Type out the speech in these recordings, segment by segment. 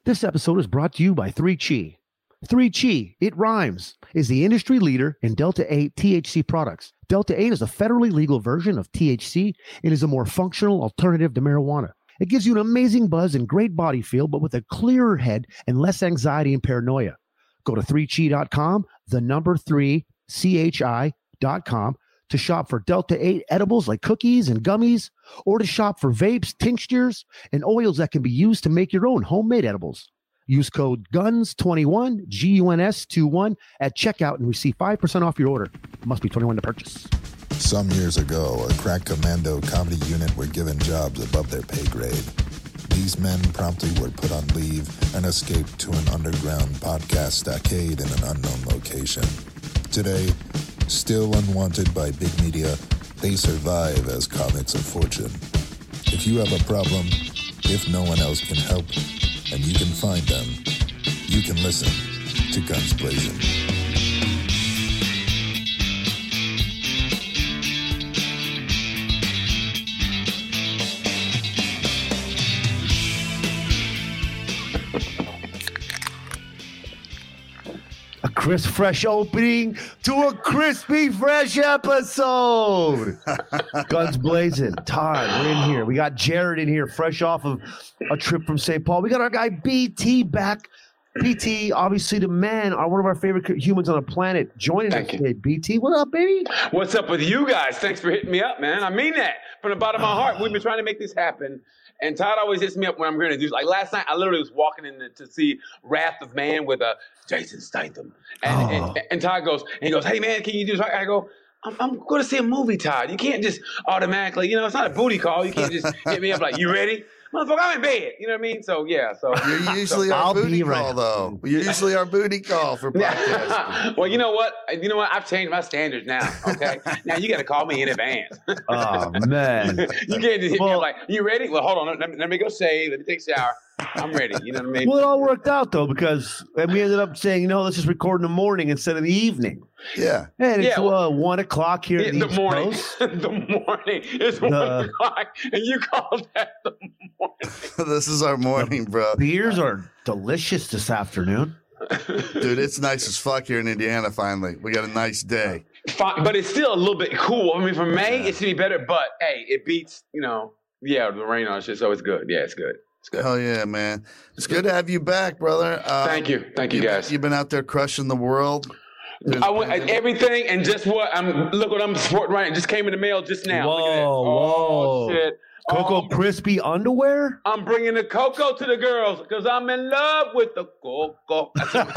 This episode is brought to you by 3Chi. 3Chi, it rhymes, is the industry leader in Delta-8 THC products. Delta-8 is a federally legal version of THC and is a more functional alternative to marijuana. It gives you an amazing buzz and great body feel, but with a clearer head and less anxiety and paranoia. Go to 3chi.com, the number 3chi.com, to shop for Delta-8 edibles like cookies and gummies, or to shop for vapes, tinctures, and oils that can be used to make your own homemade edibles. Use code GUNS21, GUNS21 at checkout and receive 5% off your order. Must be 21 to purchase. Some years ago, a crack commando comedy unit were given jobs above their pay grade. These men promptly were put on leave and escaped to an underground podcast stockade in an unknown location. Today, still unwanted by big media, they survive as comics of fortune. If you have a problem, if no one else can help, and you can find them, you can listen to Guns Blazing. A crisp, fresh opening to a crispy, fresh episode. Guns blazing. Todd, we're in here. We got Jared in here, fresh off of a trip from St. Paul. We got our guy BT back. BT, obviously the man, one of our favorite humans on the planet, joining us today. BT, what up, baby? What's up with you guys? Thanks for hitting me up, man. I mean that from the bottom of my heart. We've been trying to make this happen. And Todd always hits me up when I'm going to do. Like last night, I literally was walking in to see Wrath of Man with Jason Statham, and Todd goes, "Hey man, can you do this?" I go, "I'm going to see a movie, Todd. You can't just automatically, it's not a booty call. You can't just hit me up like, you ready? Motherfucker, I'm in bed." You know what I mean? So yeah. So you're usually our booty call, though. You're usually our booty call for podcasts. Well, you know what? I've changed my standards now. Okay, now you got to call me in advance. Oh man, you can't just hit me up like, "You ready?" Well, hold on. Let me go shave. Let me take a shower. I'm ready. You know what I mean? Well, it all worked out though, because we ended up saying, let's just record in the morning instead of the evening. Yeah. And it's 1 o'clock here in the morning. Coast. The morning. It's 1 o'clock, and you called that the morning. This is our morning, bro. Beers are delicious this afternoon. Dude, it's nice as fuck here in Indiana, finally. We got a nice day. But it's still a little bit cool. I mean, for May, it should be better, but, hey, it beats, the rain on shit, so it's good. Yeah, it's good. Hell yeah, man. It's good to have you back, brother. Thank you, guys. You've been out there crushing the world. I went everything, and just what look what I'm sporting right now. Just came in the mail just now. Whoa, shit. Cocoa Crispy underwear? I'm bringing the cocoa to the girls because I'm in love with the cocoa.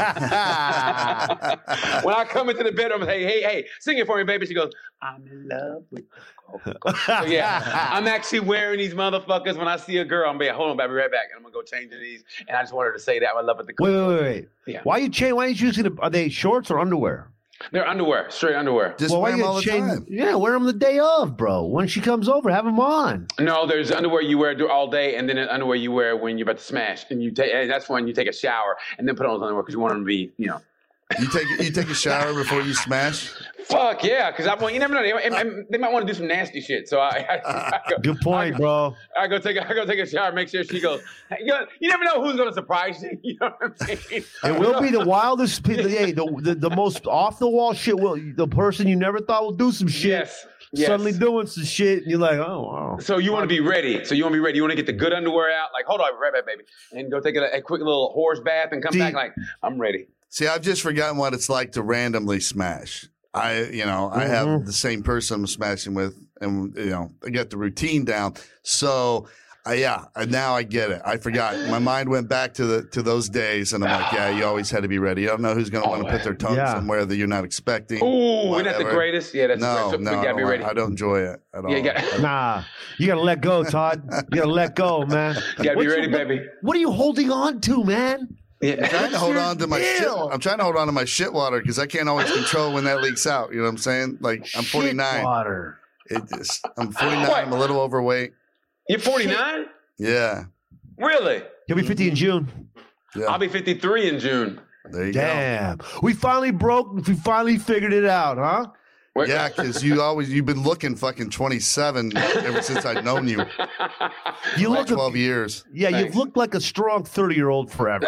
When I come into the bedroom, I say, hey, sing it for me, baby. She goes, I'm in love with the cocoa. So yeah, I'm actually wearing these motherfuckers when I see a girl. I'm like, hold on, I'll be right back. I'm going to go change these. And I just wanted to say that. I love it. The cocoa. Wait. Yeah. Why are you using are they shorts or underwear? They're underwear, straight underwear. Just wear them all the time. Yeah, wear them the day of, bro. When she comes over, have them on. No, there's underwear you wear all day, and then there's underwear you wear when you're about to smash, and that's when you take a shower and then put on those underwear because you want them to be, You take a shower before you smash? Fuck yeah, because you never know. They might want to do some nasty shit. So I go, good point, bro. I go take a shower, make sure she goes. You never know who's gonna surprise you. You know what I'm saying? It will be the wildest. The most off the wall shit. The person you never thought will do some shit. Yes. Suddenly doing some shit, and you're like, oh wow. So you want to be ready. You want to get the good underwear out. Like, hold on, right back, baby, and go take a quick little horse bath and come back. Like, I'm ready. See, I've just forgotten what it's like to randomly smash. I have the same person I'm smashing with, and I got the routine down. So, now I get it. I forgot. My mind went back to those days, and I'm like, yeah, you always had to be ready. You don't know who's going to want to put their tongue somewhere that you're not expecting. Ooh, isn't that the greatest? Yeah, that's no, great. So you gotta be ready. I don't enjoy it at all. Nah, you gotta let go, Todd. You gotta let go, man. You gotta be ready, baby. What are you holding on to, man? Yeah. I'm trying to hold on to my shit. I'm trying to hold on to my shit water because I can't always control when that leaks out. You know what I'm saying? Like, I'm 49. Shit water. I'm 49. I'm a little overweight. You're 49? Yeah. Really? He'll be 50 in June. Yeah. I'll be 53 in June. There you go. We finally figured it out, huh? Yeah, because you've been looking fucking 27 ever since I've known you. You Like look 12 years. Yeah, Thanks. you've looked like a strong 30-year-old forever.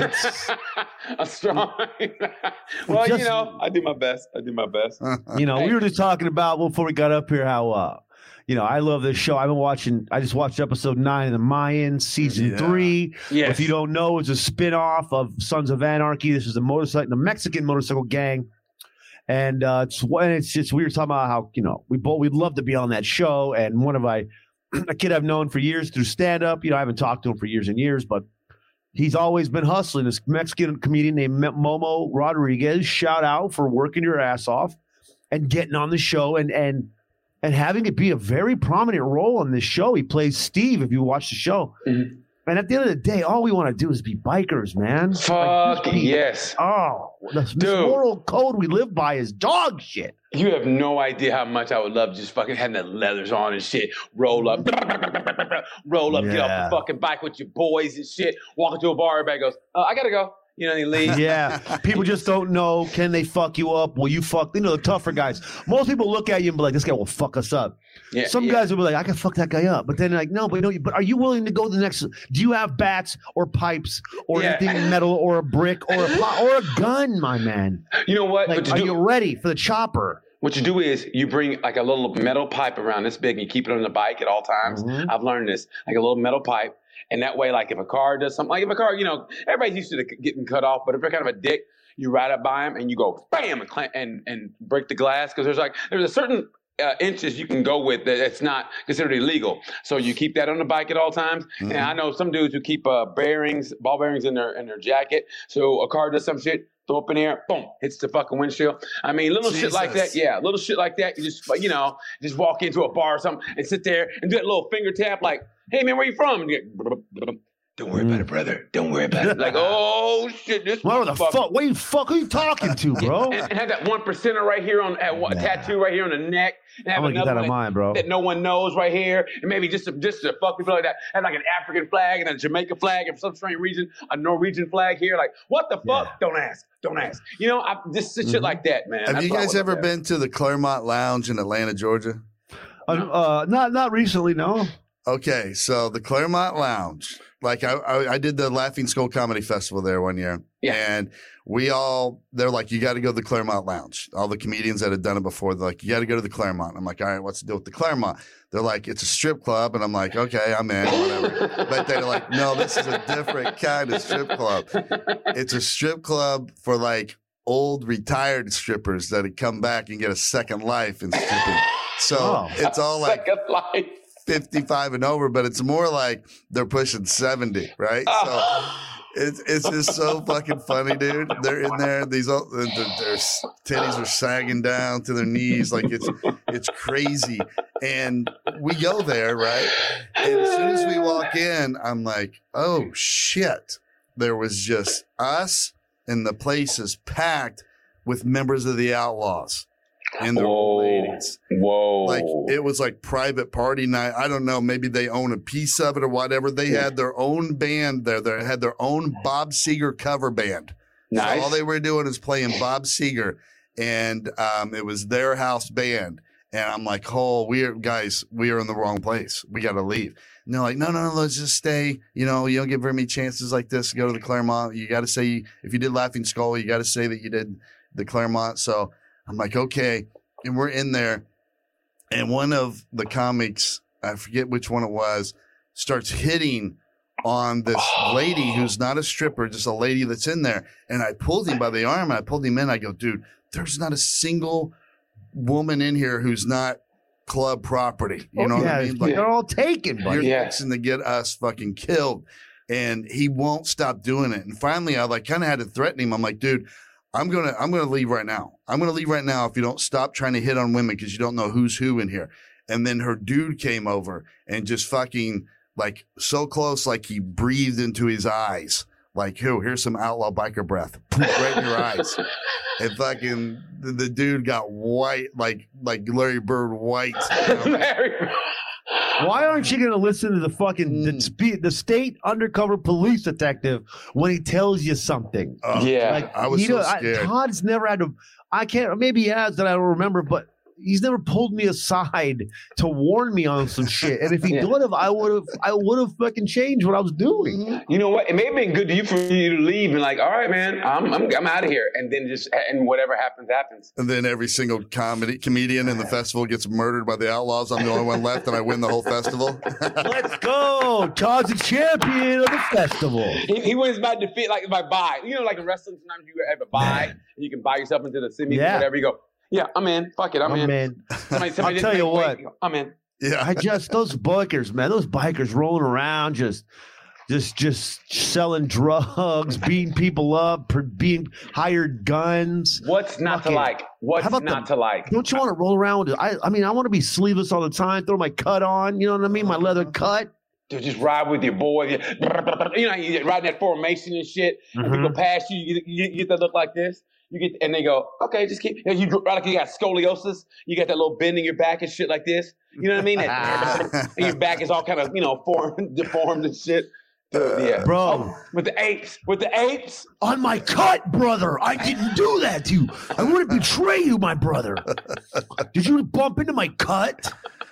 A strong. Well, Just- I do my best. We were just talking about before we got up here how I love this show. I just watched episode 9 of The Mayans, season 3. Yes. If you don't know, it's a spin-off of Sons of Anarchy. This is the Mexican motorcycle gang. And it's just, we were talking about how, we'd love to be on that show. And a kid I've known for years through stand-up, I haven't talked to him for years and years, but he's always been hustling. This Mexican comedian named Momo Rodriguez, shout out for working your ass off and getting on the show and having it be a very prominent role on this show. He plays Steve, if you watch the show. Mhm. And at the end of the day, all we want to do is be bikers, man. Fuck yes. This Dude. moral code we live by is dog shit. You have no idea how much I would love just fucking having the leathers on and shit. Roll up, get off the fucking bike with your boys and shit. Walk into a bar, everybody goes, I gotta go. They leave. Yeah. People just don't know. Can they fuck you up? Will you fuck? The tougher guys. Most people look at you and be like, this guy will fuck us up. Yeah, Some guys will be like, I can fuck that guy up. But then they're like, no, but are you willing to go the next? Do you have bats or pipes or anything metal or a brick or a gun, my man? You know what? Like, are you ready for the chopper? What you do is you bring like a little metal pipe around this big and you keep it on the bike at all times. Mhm. I've learned this, like a little metal pipe. And that way, like if a car does something, like if a car, everybody's used to getting cut off, but if they're kind of a dick, you ride up by them and you go bam and break the glass because there's a certain inches you can go with that's not considered illegal. So you keep that on the bike at all times. Mhm. And I know some dudes who keep ball bearings in their jacket. So a car does some shit, throw up in the air, boom, hits the fucking windshield. I mean, little shit like that. Yeah, little shit like that. You just walk into a bar or something and sit there and do that little finger tap like, hey man, where you from? And you get, don't worry about it, brother. Don't worry about it. Like, oh shit, this What the fuck? What the fuck are you talking to, bro? and have that 1% right here tattoo right here on the neck. And have I'm gonna get another that of one mine, bro. that no one knows right here. And maybe just to fuck people like that. Have like an African flag and a Jamaica flag and for some strange reason, a Norwegian flag here. Like, what the fuck? Yeah. Don't ask. Just shit like that, man. Have That's you what I guys would ever love to have. been to the Claremont Lounge in Atlanta, Georgia? Not recently, no. Okay, so the Claremont Lounge, like I did the Laughing Skull Comedy Festival there one year. Yeah. And they're like, you got to go to the Claremont Lounge. All the comedians that had done it before, they're like, you got to go to the Claremont. I'm like, all right, what's the deal with the Claremont? They're like, it's a strip club. And I'm like, okay, I'm in, whatever. But they're like, no, this is a different kind of strip club. It's a strip club for like old retired strippers that had come back and get a second life in stripping. So it's all like Second life. 55 and over, but it's more like they're pushing 70, right? So it's just so fucking funny, dude. They're in there, their titties are sagging down to their knees, like it's crazy. And we go there, right? And as soon as we walk in, I'm like, oh shit. There was just us, and the place is packed with members of the Outlaws and their old ladies. Whoa. Like it was like private party night. I don't know. Maybe they own a piece of it or whatever. They had their own band there. They had their own Bob Seger cover band. Nice. So all they were doing is playing Bob Seger, and it was their house band. And I'm like, oh, we are in the wrong place. We got to leave. And they're like, no, let's just stay. You don't get very many chances like this to go to the Claremont. You got to say, if you did Laughing Skull, you got to say that you did the Claremont. So I'm like, okay. And we're in there. And one of the comics, I forget which one it was, starts hitting on this lady who's not a stripper, just a lady that's in there. And I pulled him by the arm, and I pulled him in. I go, dude, there's not a single woman in here who's not club property. You know what I mean? Like, they're all taken, buddy. you're fixing to get us fucking killed. And he won't stop doing it. And finally, I kind of had to threaten him. I'm like, dude, I'm gonna leave right now. I'm gonna leave right now if you don't stop trying to hit on women, because you don't know who's who in here. And then her dude came over and just fucking like so close, like he breathed into his eyes. Like, here's some outlaw biker breath right in your eyes. And fucking the dude got white, like Larry Bird white. Why aren't you going to listen to the fucking the state undercover police detective when he tells you something? Yeah. Like, I was so scared. Todd's never had to. I can't. Maybe he has that I don't remember. But pulled me aside to warn me on some shit. And if he would have, I would have fucking changed what I was doing. You know what? It may have been good for you to leave and like, all right, man, I'm out of here, and then and whatever happens, happens. And then every single comedian in the festival gets murdered by the Outlaws. I'm the only one left, and I win the whole festival. Let's go! Todd's the champion of the festival. He wins by defeat, like by buy. You know, like in wrestling, sometimes you have a buy, and you can buy yourself into the semis or whatever. You go, yeah, I'm in. Fuck it, I'm in. Somebody I'll tell you what, I'm in. Yeah, those bikers, man, those bikers rolling around, just selling drugs, beating people up, being hired guns. What's not to like? What's not to like? Don't you want to roll around with I mean, I want to be sleeveless all the time, throw my cut on, you know what I mean? My leather cut. To just ride with your boy. You know, you riding that formation and shit. And people pass you, you get that look like this. And they go, okay, just keep. You ride like you got scoliosis. You got that little bend in your back and shit like this. You know what I mean? And your back is all kind of, deformed and shit. Yeah, bro. With the apes. On my cut, brother. I didn't do that to you. I wouldn't betray you, my brother. Did you bump into my cut?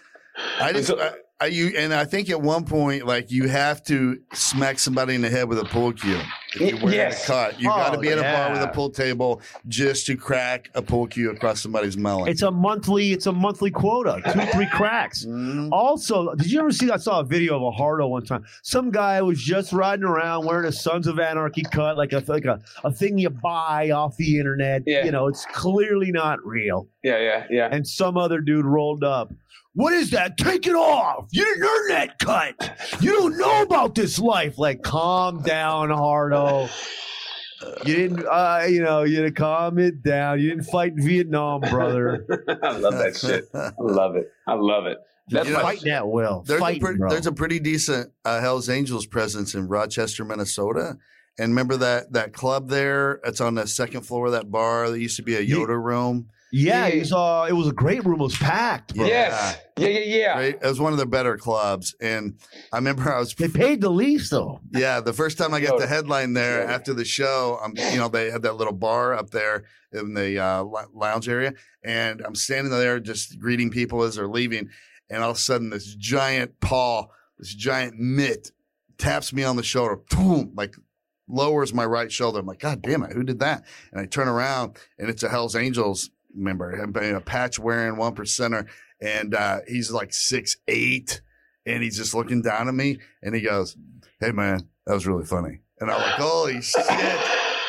I think at one point, like, you have to smack somebody in the head with a pool cue. If you're wearing a cut, you got to be at a bar with a pool table just to crack a pool cue across somebody's melon. It's a monthly quota, 2-3 cracks. Also, did you ever see? I saw a video of a Hardo one time. Some guy was just riding around wearing a Sons of Anarchy cut, like a thing you buy off the internet. Yeah. You know, it's clearly not real. Yeah. And some other dude rolled up. What is that? Take it off. You didn't earn that cut. You don't know about this life. Like, calm down, Hardo. You didn't, you had to calm it down. You didn't fight in Vietnam, brother. I love that shit. I love it. That's fighting that well. There's a pretty decent Hells Angels presence in Rochester, Minnesota. And remember that club there? It's on the second floor of that bar. There used to be a Yoda room. Yeah, it was a great room. It was packed, bro. Yes. Yeah. Right? It was one of the better clubs. And I remember they paid the least, though. Yeah, the first time I got the headline there after the show, they had that little bar up there in the lounge area. And I'm standing there just greeting people as they're leaving. And all of a sudden, this giant paw, this giant mitt taps me on the shoulder. Boom, like lowers my right shoulder. I'm like, God damn it, who did that? And I turn around, and it's a Hells Angels member, a patch wearing 1%er, and he's like 6'8", and he's just looking down at me, and he goes, "Hey man, that was really funny." And I'm like, "Holy shit,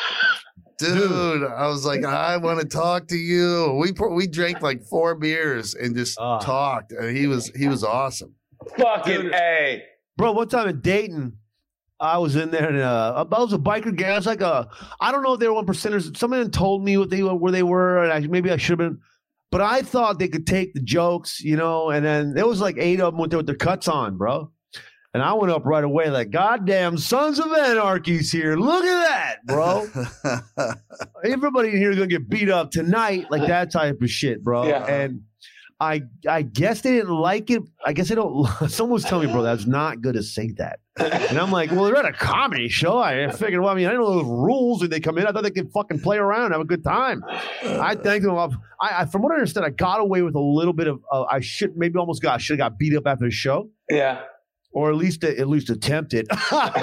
dude!" I was like, "I want to talk to you." We drank like 4 beers and just talked, and he was awesome. Fucking A, bro. One time in Dayton, I was in there, and I was a biker gang. I was like I don't know if they were 1%ers. Someone told me where they were, and maybe I should have been. But I thought they could take the jokes, and then there was like 8 of them with their cuts on, bro. And I went up right away like, goddamn Sons of Anarchy's here. Look at that, bro. Everybody in here is going to get beat up tonight, like that type of shit, bro. Yeah. And I guess they didn't like it. I guess they don't. Someone was telling me, bro, that's not good to say that. And I'm like, well, they're at a comedy show. I figured, well, I mean, I know those rules when they come in. I thought they could fucking play around and have a good time. I thanked them. From what I understand, I got away with a little bit of. I should have got beat up after the show. Yeah. Or at least attempt it.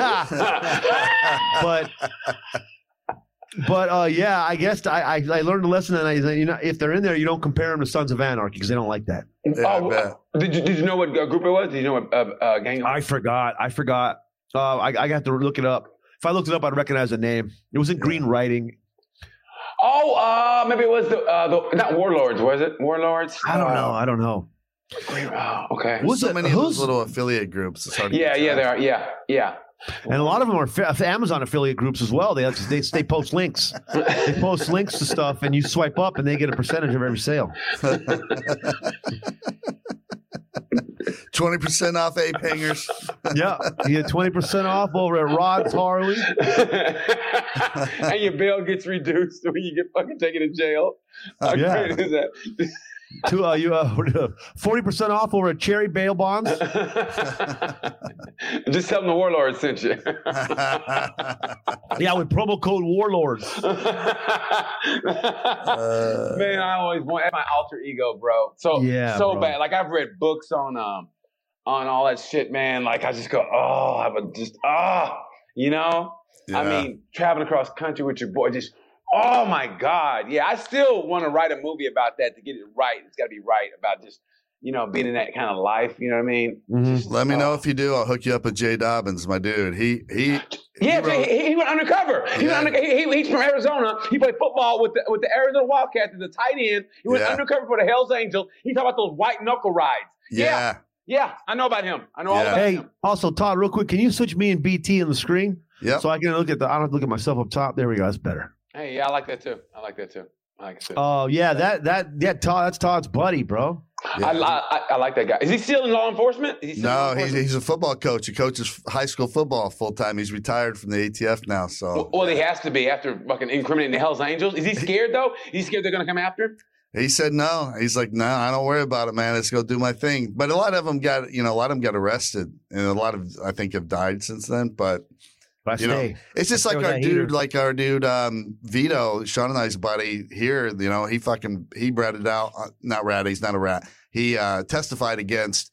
But yeah, I guess I learned a lesson, and if they're in there, you don't compare them to Sons of Anarchy because they don't like that. Yeah, did you know what group it was? Did you know what gang? I forgot. I got to look it up. If I looked it up, I'd recognize the name. It was in green writing. Oh, maybe it was the not Warlords, was it? Warlords? I don't know. Okay. There's so many of those little affiliate groups. It's hard to there are. Yeah. And a lot of them are Amazon affiliate groups as well. They post links. They post links to stuff, and you swipe up, and they get a percentage of every sale. 20% off ape hangers. Yeah, you get 20% off over at Rod's Harley. And your bail gets reduced when you get fucking taken to jail. How great is that? You 40% off over at Cherry Bail Bonds. Just tell them the Warlord sent you. Yeah, with promo code Warlords. Man, I always want that's my alter ego, bro. So bro. bad. Like I've read books on all that shit, man. Like I just go, I would just you know. Yeah. I mean, traveling across country with your boy, just oh my God, yeah. I still want to write a movie about that to get it right. It's got to be right about just being in that kind of life. You know what I mean? Mm-hmm. Just, Let me know if you do. I'll hook you up with Jay Dobbins, my dude. He went undercover. He's from Arizona. He played football with the Arizona Wildcats as a tight end. He went undercover for the Hells Angels. He talked about those white knuckle rides. Yeah, I know about him. I know all about him. Hey, also, Todd, real quick, can you switch me and BT on the screen? Yeah. So I can look at I don't have to look at myself up top. There we go. That's better. Hey, yeah, I like that too. Oh yeah, Todd. That's Todd's buddy, bro. Yeah. I like that guy. Is he still in law enforcement? He's a football coach. He coaches high school football full time. He's retired from the ATF now. So well, he has to be after fucking incriminating the Hells Angels. Is he scared though? He's scared they're gonna come after him? He said no. He's like, no, I don't worry about it, man. Let's go do my thing. But a lot of them got arrested, and a lot of I think have died since then. But it's just like our dude Vito, Sean and I's buddy here. He ratted out, not rat. He's not a rat. He testified against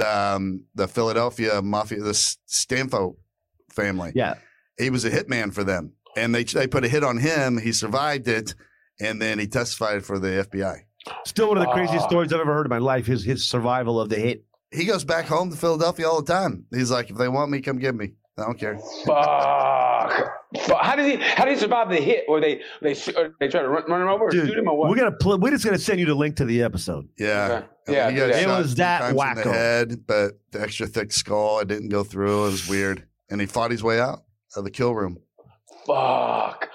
the Philadelphia mafia, the Stanfo family. Yeah, he was a hitman for them, and they put a hit on him. He survived it. And then he testified for the FBI. Still one of the craziest stories I've ever heard in my life, his survival of the hit. He goes back home to Philadelphia all the time. He's like, if they want me, come get me. I don't care. Fuck. How did he survive the hit? Or they try to run him over or shoot him or what? We're just gonna send you the link to the episode. Yeah. Okay. Yeah. It was that wacko. In the head, but the extra thick skull, it didn't go through. It was weird. And he fought his way out of the kill room. Fuck.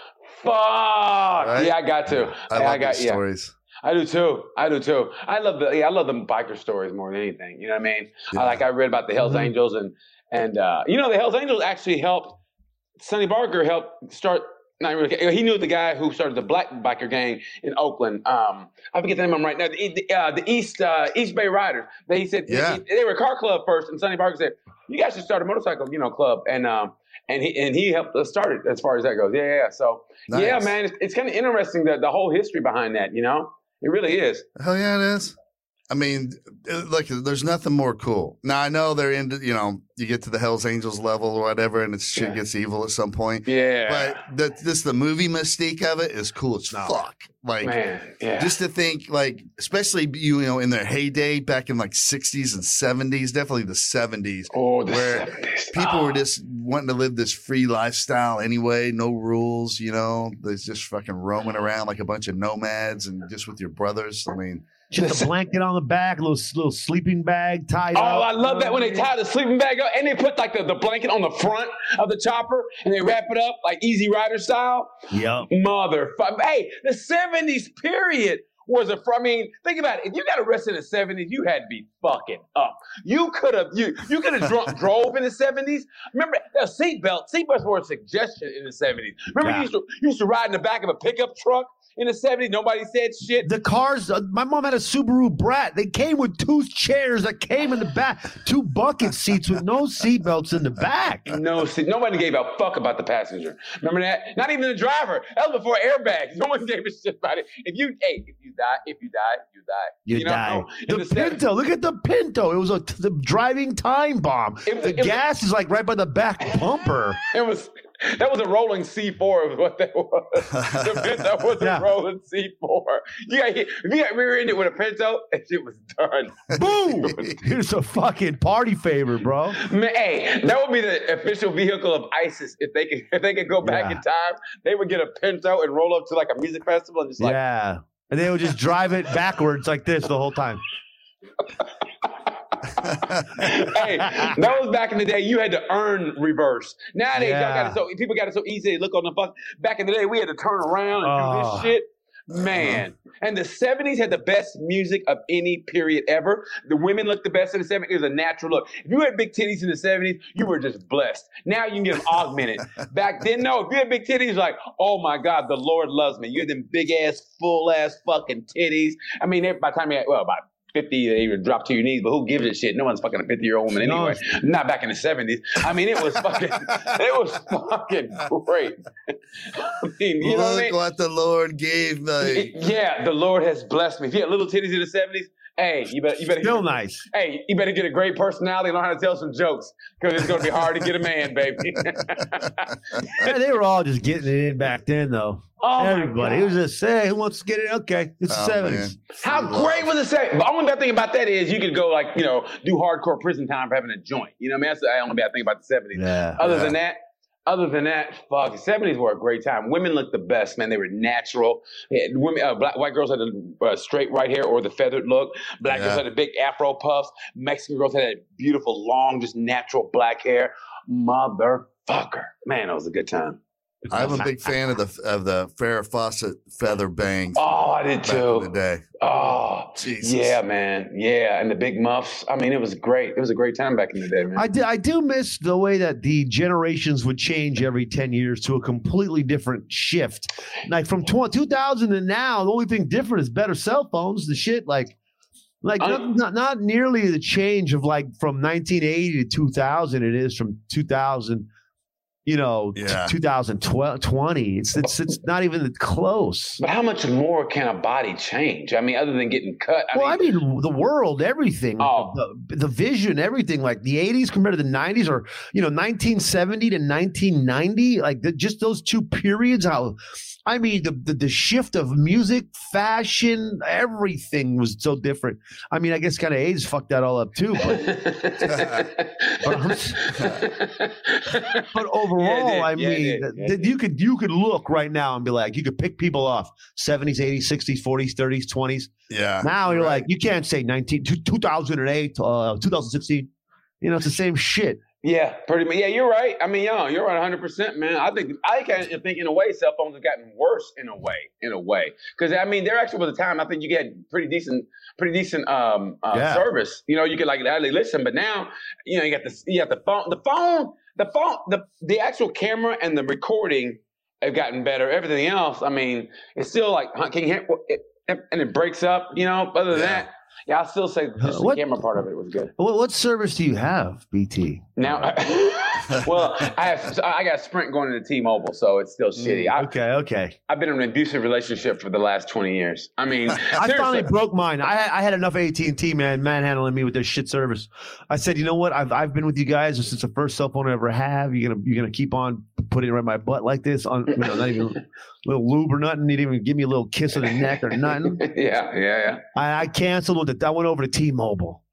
Right? Yeah, I got to. I love these stories. I do too. I love the biker stories more than anything. You know what I mean? Yeah. I read about the Hells Angels and the Hells Angels actually helped. Sonny Barker helped start. Not really. He knew the guy who started the black biker gang in Oakland. I forget the name of him right now. The East Bay Riders. He said they were a car club first, and Sonny Barker said, "You guys should start a motorcycle, club." And he helped us start it as far as that goes. Yeah. So nice. Yeah, man, it's kind of interesting the whole history behind that. It really is. Hell yeah, it is. I mean, look, there's nothing more cool. Now I know they're into, you get to the Hells Angels level or whatever, and shit gets evil at some point. Yeah. But the movie mystique of it is cool as fuck. Like, man, just to think, like, especially in their heyday back in like 60s and 70s, definitely the 70s, where 70s. People were just wanting to live this free lifestyle anyway, no rules. They're just fucking roaming around like a bunch of nomads and just with your brothers. I mean. Just a blanket on the back, a little sleeping bag tied up. Oh, I love that when they tie the sleeping bag up and they put like the blanket on the front of the chopper and they wrap it up like Easy Rider style. Yep. Motherfucker. Hey, the 70s period was think about it. If you got arrested in the 70s, you had to be fucking up. You could have drove in the 70s. Remember the seatbelts were a suggestion in the 70s. Remember you used to ride in the back of a pickup truck in the 70s, nobody said shit. The cars, my mom had a Subaru Brat. They came with 2 chairs that came in the back, 2 bucket seats with no seatbelts in the back. No seat. Nobody gave a fuck about the passenger. Remember that? Not even the driver. That was before airbags. No one gave a shit about it. If you die, you die. The Pinto, look at the Pinto. It was the driving time bomb. The gas is like right by the back bumper. That was a rolling C4 of what that was. The Pinto was a rolling C4. If you got rear-ended with a Pinto, that shit was done. Boom! It's a fucking party favor, bro. Man, hey, that would be the official vehicle of ISIS. If they could go back in time, they would get a Pinto and roll up to like a music festival and just like... Yeah. And they would just drive it backwards like this the whole time. Hey, that was back in the day. You had to earn reverse. Nowadays, people got it so easy. They look on the fuck. Back in the day, we had to turn around and do this shit. Man. And the 70s had the best music of any period ever. The women looked the best in the 70s. It was a natural look. If you had big titties in the 70s, you were just blessed. Now you can get them augmented. Back then, no. If you had big titties, like, oh my God, the Lord loves me. You had them big ass, full ass fucking titties. I mean, by the time you had, well, about 50, they would drop to your knees, but who gives a shit? No one's fucking a 50-year-old woman anyway. Not back in the 70s. I mean, it was fucking great. I mean, you know what I mean? What the Lord gave me. Yeah, the Lord has blessed me. If you had little titties in the 70s, hey, you better still nice. Hey, you better get a great personality and learn how to tell some jokes because it's going to be hard to get a man, baby. Yeah, they were all just getting it in back then, though. Oh, everybody. It was just, hey, who wants to get it? Okay, it's the 70s. Man. How great was the 70s? The only bad thing about that is you could go, like, you know, do hardcore prison time for having a joint. You know what I mean? That's the only bad thing about the 70s. Yeah. Other than that, fuck, the 70s were a great time. Women looked the best, man. They were natural. White girls had a straight right hair or the feathered look. Black girls had the big afro puffs. Mexican girls had a beautiful, long, just natural black hair. Motherfucker. Man, that was a good time. I'm a big fan of the Farrah Fawcett feather bangs. Oh, I did too. Back in the day. Oh, Jesus. Yeah, man. Yeah, and the big muffs. I mean, it was great. It was a great time back in the day, man. I do miss the way that the generations would change every 10 years to a completely different shift. Like from 2000 and now, the only thing different is better cell phones. The shit not nearly the change of like from 1980 to 2000 it is from 2000. You know, 2020. It's not even close. But how much more can a body change? I mean, other than getting cut. I mean the world, everything, the vision, everything. Like the 80s compared to the 90s, or 1970 to 1990. Like just those two periods. I mean, the shift of music, fashion, everything was so different. I mean, I guess kind of AIDS fucked that all up too. But overall, you could look right now and be like, you could pick people off 70s, 80s, 60s, 40s, 30s, 20s. Yeah. Now you're like, you can't say 2008, 2016. It's the same shit. Yeah, pretty much. Yeah, you're right. I mean, you're right 100%, man. I think in a way, cell phones have gotten worse in a way. Because, I mean, there actually was a time I think you get pretty decent service. You could like actually listen, but now, you got the phone, the actual camera and the recording have gotten better. Everything else, I mean, it's still like, can you hear it? And it breaks up, other than that. Yeah, I'll still say the camera part of it was good. What service do you have, BT? Now, I got Sprint going into T-Mobile, so it's still shitty. Okay. I've been in an abusive relationship for the last 20 years. I mean, I finally broke mine. I had enough AT&T manhandling me with their shit service. I said, you know what? I've been with you guys since the first cell phone I ever have. You're gonna keep on putting it right in my butt like this on not even a little lube or nothing. You didn't even give me a little kiss on the neck or nothing. Yeah. I canceled with it. I went over to T-Mobile.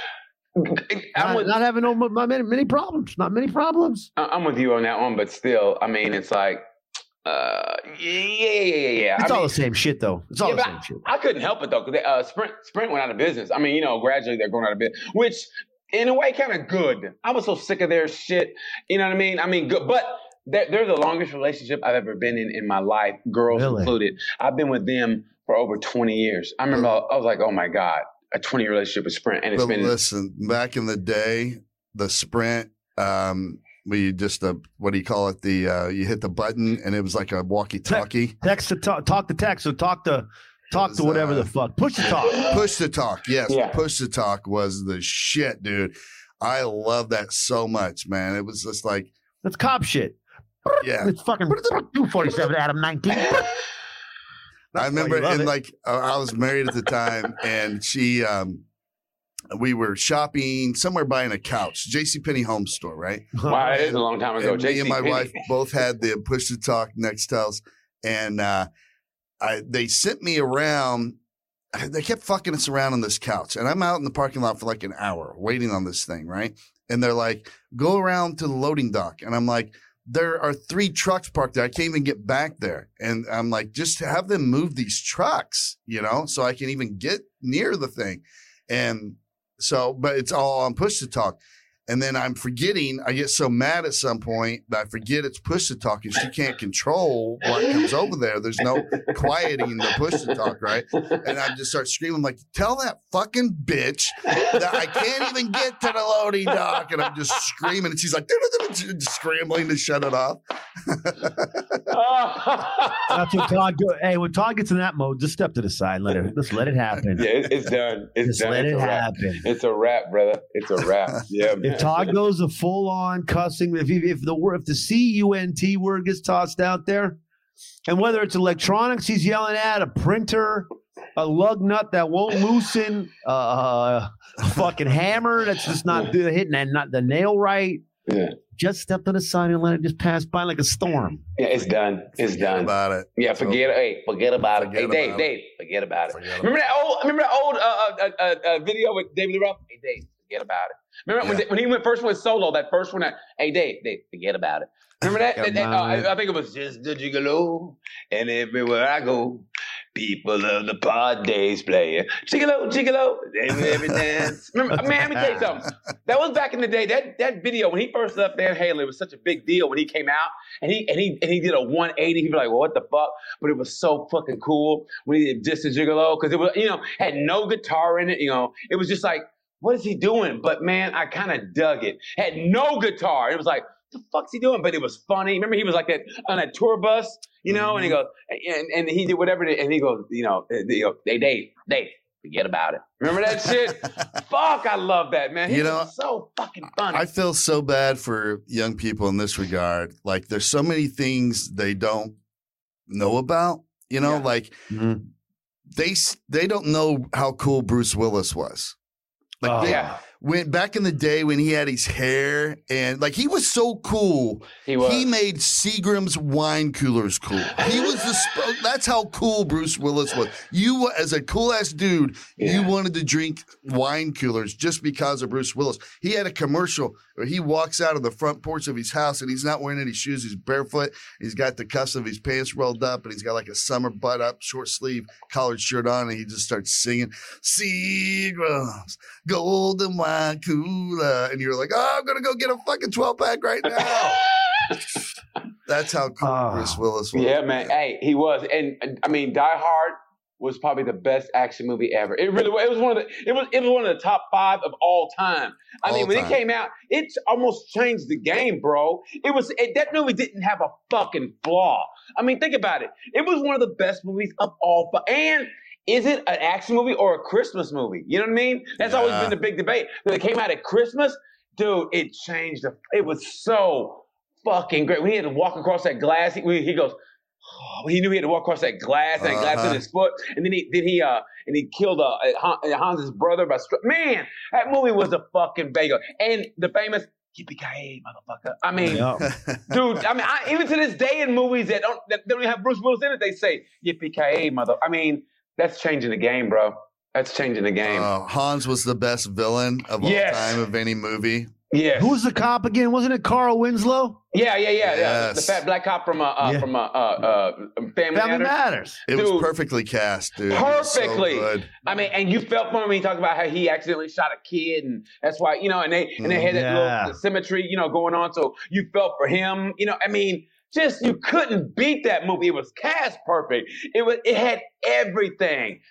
Not having many problems. Not many problems. I'm with you on that one, but still, I mean, it's like, yeah. It's all the same shit, though. It's all the same shit. I couldn't help it though, because Sprint went out of business. I mean, gradually they're going out of business, which in a way kind of good. I was so sick of their shit. You know what I mean? I mean, good, but they're the longest relationship I've ever been in my life, girls included. I've been with them for over 20 years. I remember I was like, oh my God, a 20-year relationship with Sprint. And listen, back in the day, the Sprint, we just, what do you call it? You hit the button and it was like a walkie-talkie. Text to talk to text, so talk to whatever the fuck. Push to talk. Push to talk, yes. Yeah. Push to talk was the shit, dude. I love that so much, man. It was just like. That's cop shit. Yeah. It's fucking 247 Adam 19. I remember I was married at the time and she, we were shopping somewhere buying a couch, JCPenney home store, right? Wow, it is a long time ago. Me and my wife both had the push to talk Nextels, and they sent me around. They kept fucking us around on this couch, and I'm out in the parking lot for like an hour waiting on this thing, right? And they're like, go around to the loading dock. And I'm like, there are 3 trucks parked there. I can't even get back there. And I'm like, just have them move these trucks, so I can even get near the thing. And so, but it's all on push to talk. And then I'm forgetting, I get so mad at some point that I forget it's push to talk and she can't control what comes over there. There's no quieting the push to talk, right? And I just start screaming like, tell that fucking bitch that I can't even get to the loading dock. And I'm just screaming and she's like, scrambling to shut it off. That's what Todd do. Hey, when Todd gets in that mode, just step to the side and let it happen. Yeah, it's done. It's just done. let it happen. It's a wrap, brother. It's a wrap. Yeah, man. If Todd goes a full on cussing, if the CUNT word gets tossed out there, and whether it's electronics he's yelling at, a printer, a lug nut that won't loosen, a fucking hammer that's just not hitting and not the nail right. Yeah. Just step to the side and let it just pass by like a storm. Yeah, it's done. It's Forget done. about it. Yeah, forget about it. Hey, Dave, forget about it. Remember that old video with David Lee Roth? Hey, Dave, forget about it. Remember when he first went solo, that first one, hey, Dave, forget about it. Remember that? I think it was just the gigolo, and everywhere I go, people of the pod days playing gigolo, every dance. Remember, man, let me tell you something. That was back in the day. That video when he first left Van Halen, it was such a big deal when he came out, and he did a 180. He'd be like, well, what the fuck? But it was so fucking cool when he did just the gigolo because it was, had no guitar in it. It was just like, what is he doing? But man, I kind of dug it. Had no guitar. It was like, what the fuck's he doing? But it was funny. Remember, he was like that on that tour bus, and he goes, and he did whatever, and he goes, hey, Dave, forget about it. Remember that shit? Fuck, I love that, man. He was so fucking funny. I feel so bad for young people in this regard. Like, there's so many things they don't know about, like they don't know how cool Bruce Willis was. Like when back in the day when he had his hair and like he was so cool. He made Seagram's wine coolers cool. He was that's how cool Bruce Willis was. You as a cool ass dude, you wanted to drink wine coolers just because of Bruce Willis. He had a commercial where he walks out of the front porch of his house and he's not wearing any shoes. He's barefoot. He's got the cuffs of his pants rolled up and he's got like a summer butt up, short sleeve collared shirt on, and he just starts singing Seagram's golden wine cooler, and you're like, oh, I'm gonna go get a fucking 12-pack right now. That's how cool Bruce Willis was. Yeah, man. Hey, he was, and I mean, Die Hard was probably the best action movie ever. It really was. It was one of the top 5 of all time. I mean, when it came out, it almost changed the game, bro. That movie didn't have a fucking flaw. I mean, think about it. It was one of the best movies of all. And is it an action movie or a Christmas movie? You know what I mean? That's always been the big debate. When it came out at Christmas, dude, it changed. It was so fucking great. When he had to walk across that glass, he goes, oh, he knew he had to walk across that glass, and glass in his foot, and then he killed Hans's brother by man. That movie was a fucking bagel, and the famous yippee-ki-yay, motherfucker. I mean, dude. I mean, even to this day in movies that don't even have Bruce Willis in it, they say yippee-ki-yay, mother. I mean, that's changing the game, bro. That's changing the game. Hans was the best villain of all time of any movie. Yeah. Who was the cop again? Wasn't it Carl Winslow? Yeah. Yes. The fat black cop from Family Matters. It was perfectly cast, dude. Perfectly. So good. I mean, and you felt for him when he talked about how he accidentally shot a kid, and that's why, and they had that little symmetry, going on. So you felt for him, I mean, just you couldn't beat that movie. It was cast perfect. It had everything.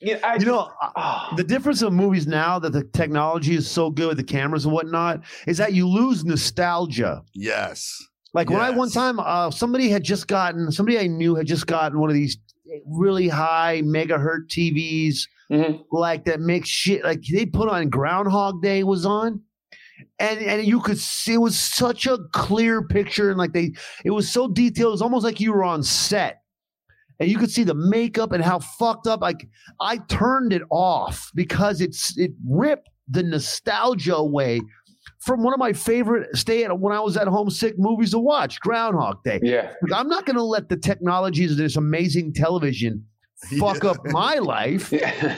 The difference of movies now that the technology is so good with the cameras and whatnot is that you lose nostalgia. Yes. Like when I one time, somebody I knew had just gotten one of these really high megahertz TVs, like that makes shit. Like they put on Groundhog Day was on. And you could see it was such a clear picture, and like it was so detailed. It was almost like you were on set. And you could see the makeup and how fucked up. Like I turned it off because it ripped the nostalgia away from one of my favorite when I was at home sick movies to watch, Groundhog Day. Yeah, I'm not going to let the technologies of this amazing television fuck up my life.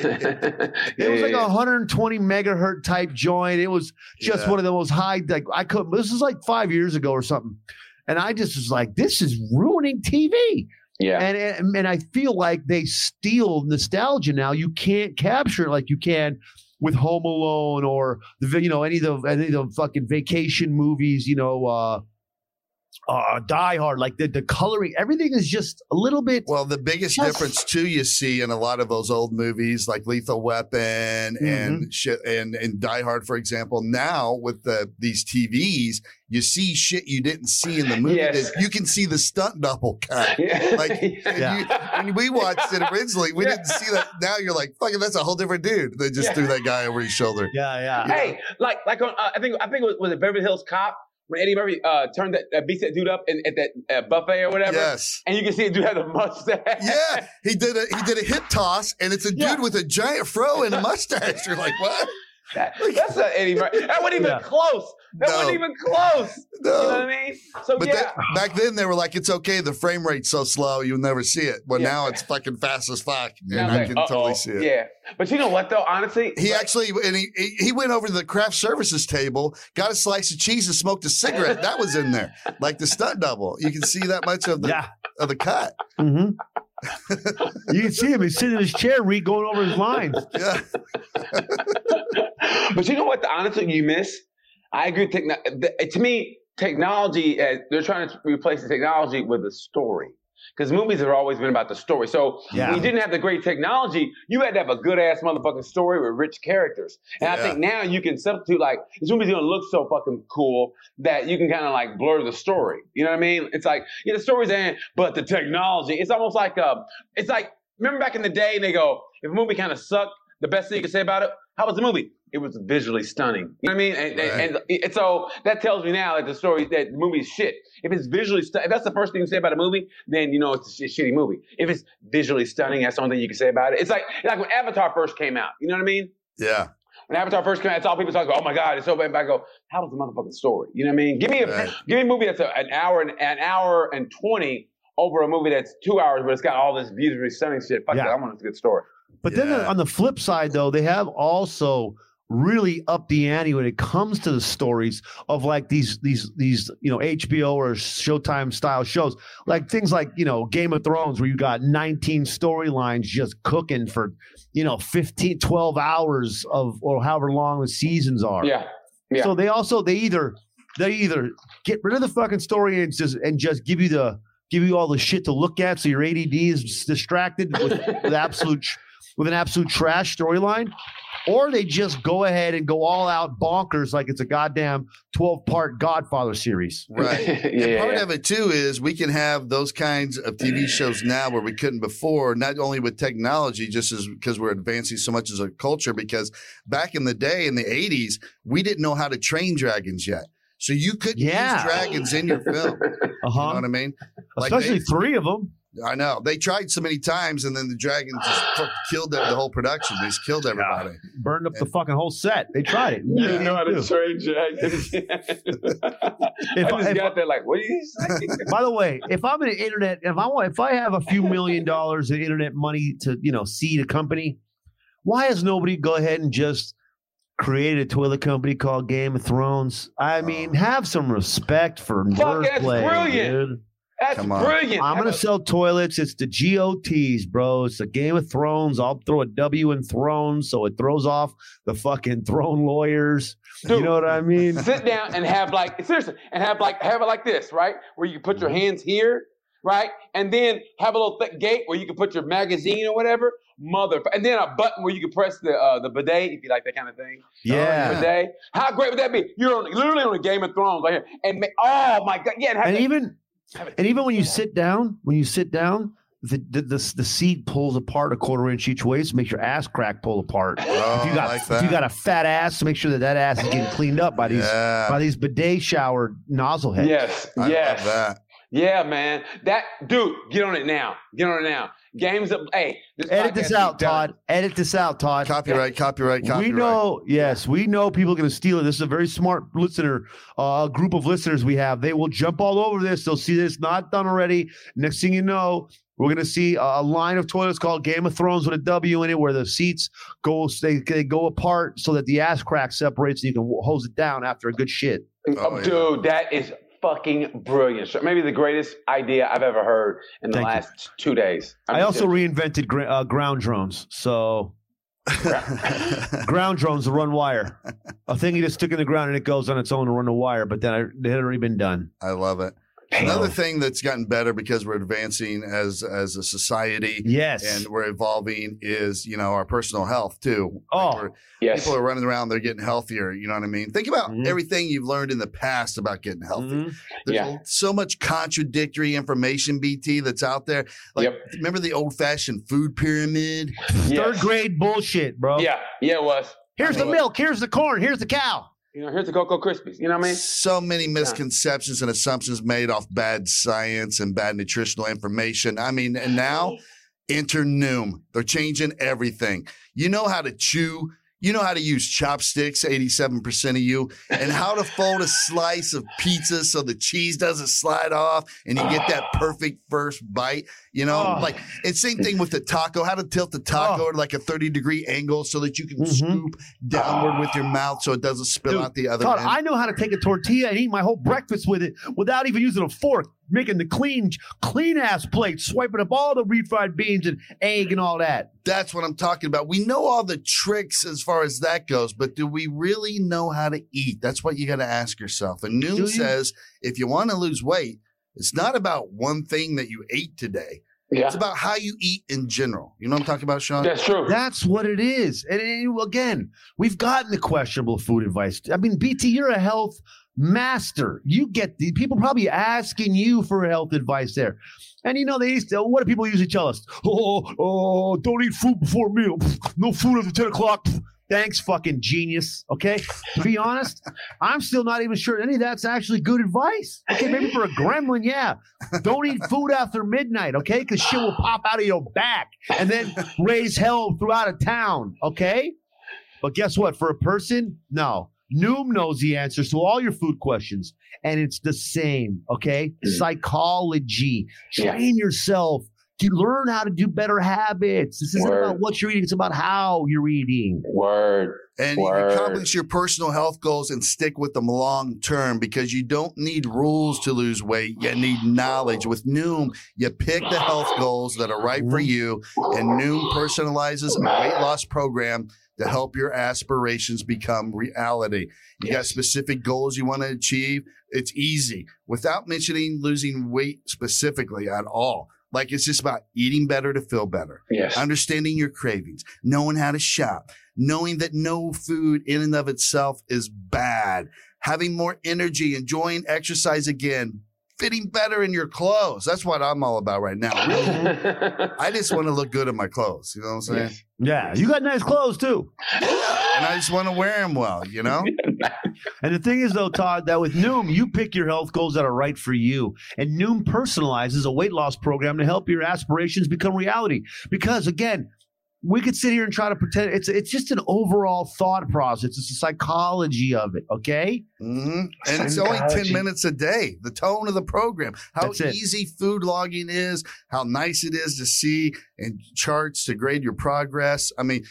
It was like 120 megahertz type joint. It was just one of the most high. Like I couldn't. This was like 5 years ago or something, and I just was like, this is ruining TV. Yeah, and I feel like they steal nostalgia now. You can't capture it like you can with Home Alone or any of the fucking vacation movies, Die Hard, like the coloring, everything is just a little bit. Well, the biggest difference too you see in a lot of those old movies like Lethal Weapon and shit and Die Hard, for example, now with these TVs, you see shit you didn't see in the movie. Yes. You can see the stunt double cut. Like when we watched it originally, we didn't see that. Now you're like, fucking, that's a whole different dude. They just threw that guy over his shoulder. Yeah. Hey, like on I think it was Beverly Hills Cop. When Eddie Murphy beats that dude up at that buffet or whatever, yes, and you can see a dude have a mustache. Yeah, he did a hip toss, and it's a dude with a giant fro and a mustache. You're like, what? That's not Eddie Murphy. That wasn't even close. That wasn't even close. No. You know what I mean? So but back then they were like, it's okay. The frame rate's so slow, you'll never see it. But now it's fucking fast as fuck, and I can totally see it. Yeah, but you know what though? Honestly, he went over to the craft services table, got a slice of cheese, and smoked a cigarette. That was in there, like the stunt double. You can see that much of the cut. Mm-hmm. You can see him. He's sitting in his chair, going over his lines. Yeah. But you know what? Honestly, you miss. I agree. To me, technology. They're trying to replace the technology with a story. Because movies have always been about the story. So when you didn't have the great technology, you had to have a good ass motherfucking story with rich characters. And I think now you can substitute, like, this movie's gonna look so fucking cool that you can kind of like blur the story. You know what I mean? It's like, the story's in, but the technology, it's almost like it's like, remember back in the day, and they go, if a movie kind of sucked, the best thing you could say about it, how was the movie? It was visually stunning. You know what I mean? And so that tells me now that the movie is shit. If it's visually stunning, if that's the first thing you say about a movie, then you know it's a shitty movie. If it's visually stunning, that's the only thing you can say about it. It's like when Avatar first came out. You know what I mean? Yeah. When Avatar first came out, it's all people talk about. Oh my God, it's so bad. But I go, how was the motherfucking story? You know what I mean? Give me a movie that's an hour and 20 over a movie that's 2 hours, but it's got all this beautifully stunning shit. Fuck that, I want a good story. But then on the flip side, though, they have also really up the ante when it comes to the stories of like these HBO or Showtime style shows, like things like Game of Thrones, where you got 19 storylines just cooking for 12 hours or however long the seasons are. Yeah. So they either get rid of the fucking story and just give you all the shit to look at, so your ADD is distracted with an absolute trash storyline. Or they just go ahead and go all out bonkers like it's a goddamn 12-part Godfather series. Right. And part of it, too, is we can have those kinds of TV shows now where we couldn't before, not only with technology, just as because we're advancing so much as a culture, because back in the day, in the 80s, we didn't know how to train dragons yet. So you couldn't use dragons in your film. You know what I mean? Especially 3 of them. I know. They tried so many times, and then the dragons just killed the whole production. They just killed everybody. Burned up the fucking whole set. They tried it. You didn't know how to train dragons. I just got there like, what are you saying? By the way, if I'm an internet, if I have a few $1 million in internet money to, seed a company, why has nobody go ahead and just created a toilet company called Game of Thrones? I mean, have some respect for wordplay. That's brilliant. Dude. That's brilliant. I'm going to sell toilets. It's the GOTs, bro. It's the Game of Thrones. I'll throw a W in Thrones so it throws off the fucking throne lawyers. Dude, you know what I mean? Sit down and have have it like this, right? Where you put your hands here, right? And then have a little thick gate where you can put your magazine or whatever. And then a button where you can press the bidet if you like that kind of thing. Yeah. Bidet. How great would that be? You're literally on a Game of Thrones right here. And oh my God. Yeah. And even when you sit down, the seat pulls apart a 1/4 inch each way, so make your ass crack pull apart. If you got a fat ass, to make sure that ass is getting cleaned up by these bidet shower nozzle heads. Yes. I love that. Yeah, man. Dude, get on it now. Games of Edit this out, Todd. Edit this out, Todd. Copyright. We know people are going to steal it. This is a very smart listener, group of listeners we have. They will jump all over this. They'll see this not done already. Next thing you know, we're going to see a line of toilets called Game of Thrones with a W in it, where the seats they go apart so that the ass crack separates and you can hose it down after a good shit. Dude, that is fucking brilliant. So maybe the greatest idea I've ever heard in the last 2 days. I also reinvented ground drones. So Ground drones to run wire. A thing you just stick in the ground and it goes on its own to run the wire, but then it had already been done. I love it. Another thing that's gotten better because we're advancing as a society, Yes. and we're evolving is, our personal health too. Oh, Yes. People are running around, they're getting healthier. You know what I mean? Think about Mhm. everything you've learned in the past about getting healthy. Mhm. There's so much contradictory information, BT, that's out there. Like, Yep. remember the old-fashioned food pyramid? Third grade bullshit, bro. Yeah, it was. Here's the milk. Here's the corn. Here's the cow. Here's the Cocoa Krispies. You know what I mean? So many misconceptions and assumptions made off bad science and bad nutritional information. I mean, and now enter Noom. They're changing everything. You know how to chew. You know how to use chopsticks, 87% of you, and how to fold a slice of pizza so the cheese doesn't slide off and you get that perfect first bite. Like it's same thing with the taco, how to tilt the taco at like a 30-degree angle so that you can scoop downward with your mouth so it doesn't spill out the other Todd, end. I know how to take a tortilla and eat my whole breakfast with it without even using a fork, making the clean ass plate, swiping up all the refried beans and egg and all that. That's what I'm talking about. We know all the tricks as far as that goes, but do we really know how to eat? That's what you got to ask yourself. And Noom says if you want to lose weight, it's not about one thing that you ate today. Yeah. It's about how you eat in general. You know what I'm talking about, Sean? That's true. That's what it is. And again, we've gotten the questionable food advice. I mean, BT, you're a health master. You get the people probably asking you for health advice there. And what do people usually tell us? Don't eat food before a meal. No food after 10 o'clock. Thanks, fucking genius. Okay? To be honest, I'm still not even sure any of that's actually good advice. Okay, maybe for a gremlin, yeah. Don't eat food after midnight, okay? Because shit will pop out of your back and then raise hell throughout a town, okay? But guess what? For a person, no. Noom knows the answers to all your food questions, and it's the same, okay? Psychology. Train yourself to learn how to do better habits. This isn't about what you're eating. It's about how you're eating. Word. And you accomplish your personal health goals and stick with them long term because you don't need rules to lose weight. You need knowledge. With Noom, you pick the health goals that are right for you, and Noom personalizes a weight loss program to help your aspirations become reality. You got specific goals you want to achieve. It's easy without mentioning losing weight specifically at all. Like it's just about eating better to feel better. Yes. Understanding your cravings, knowing how to shop, knowing that no food in and of itself is bad, having more energy, enjoying exercise again, fitting better in your clothes. That's what I'm all about right now. Really, I just want to look good in my clothes. You know what I'm saying? Yeah, you got nice clothes too. And I just want to wear them well, And the thing is, though, Todd, that with Noom, you pick your health goals that are right for you. And Noom personalizes a weight loss program to help your aspirations become reality. Because, again, we could sit here and try to pretend it's just an overall thought process. It's the psychology of it, okay? Mm-hmm. And it's only 10 minutes a day. The tone of the program, how easy food logging is, how nice it is to see and charts to grade your progress. I mean,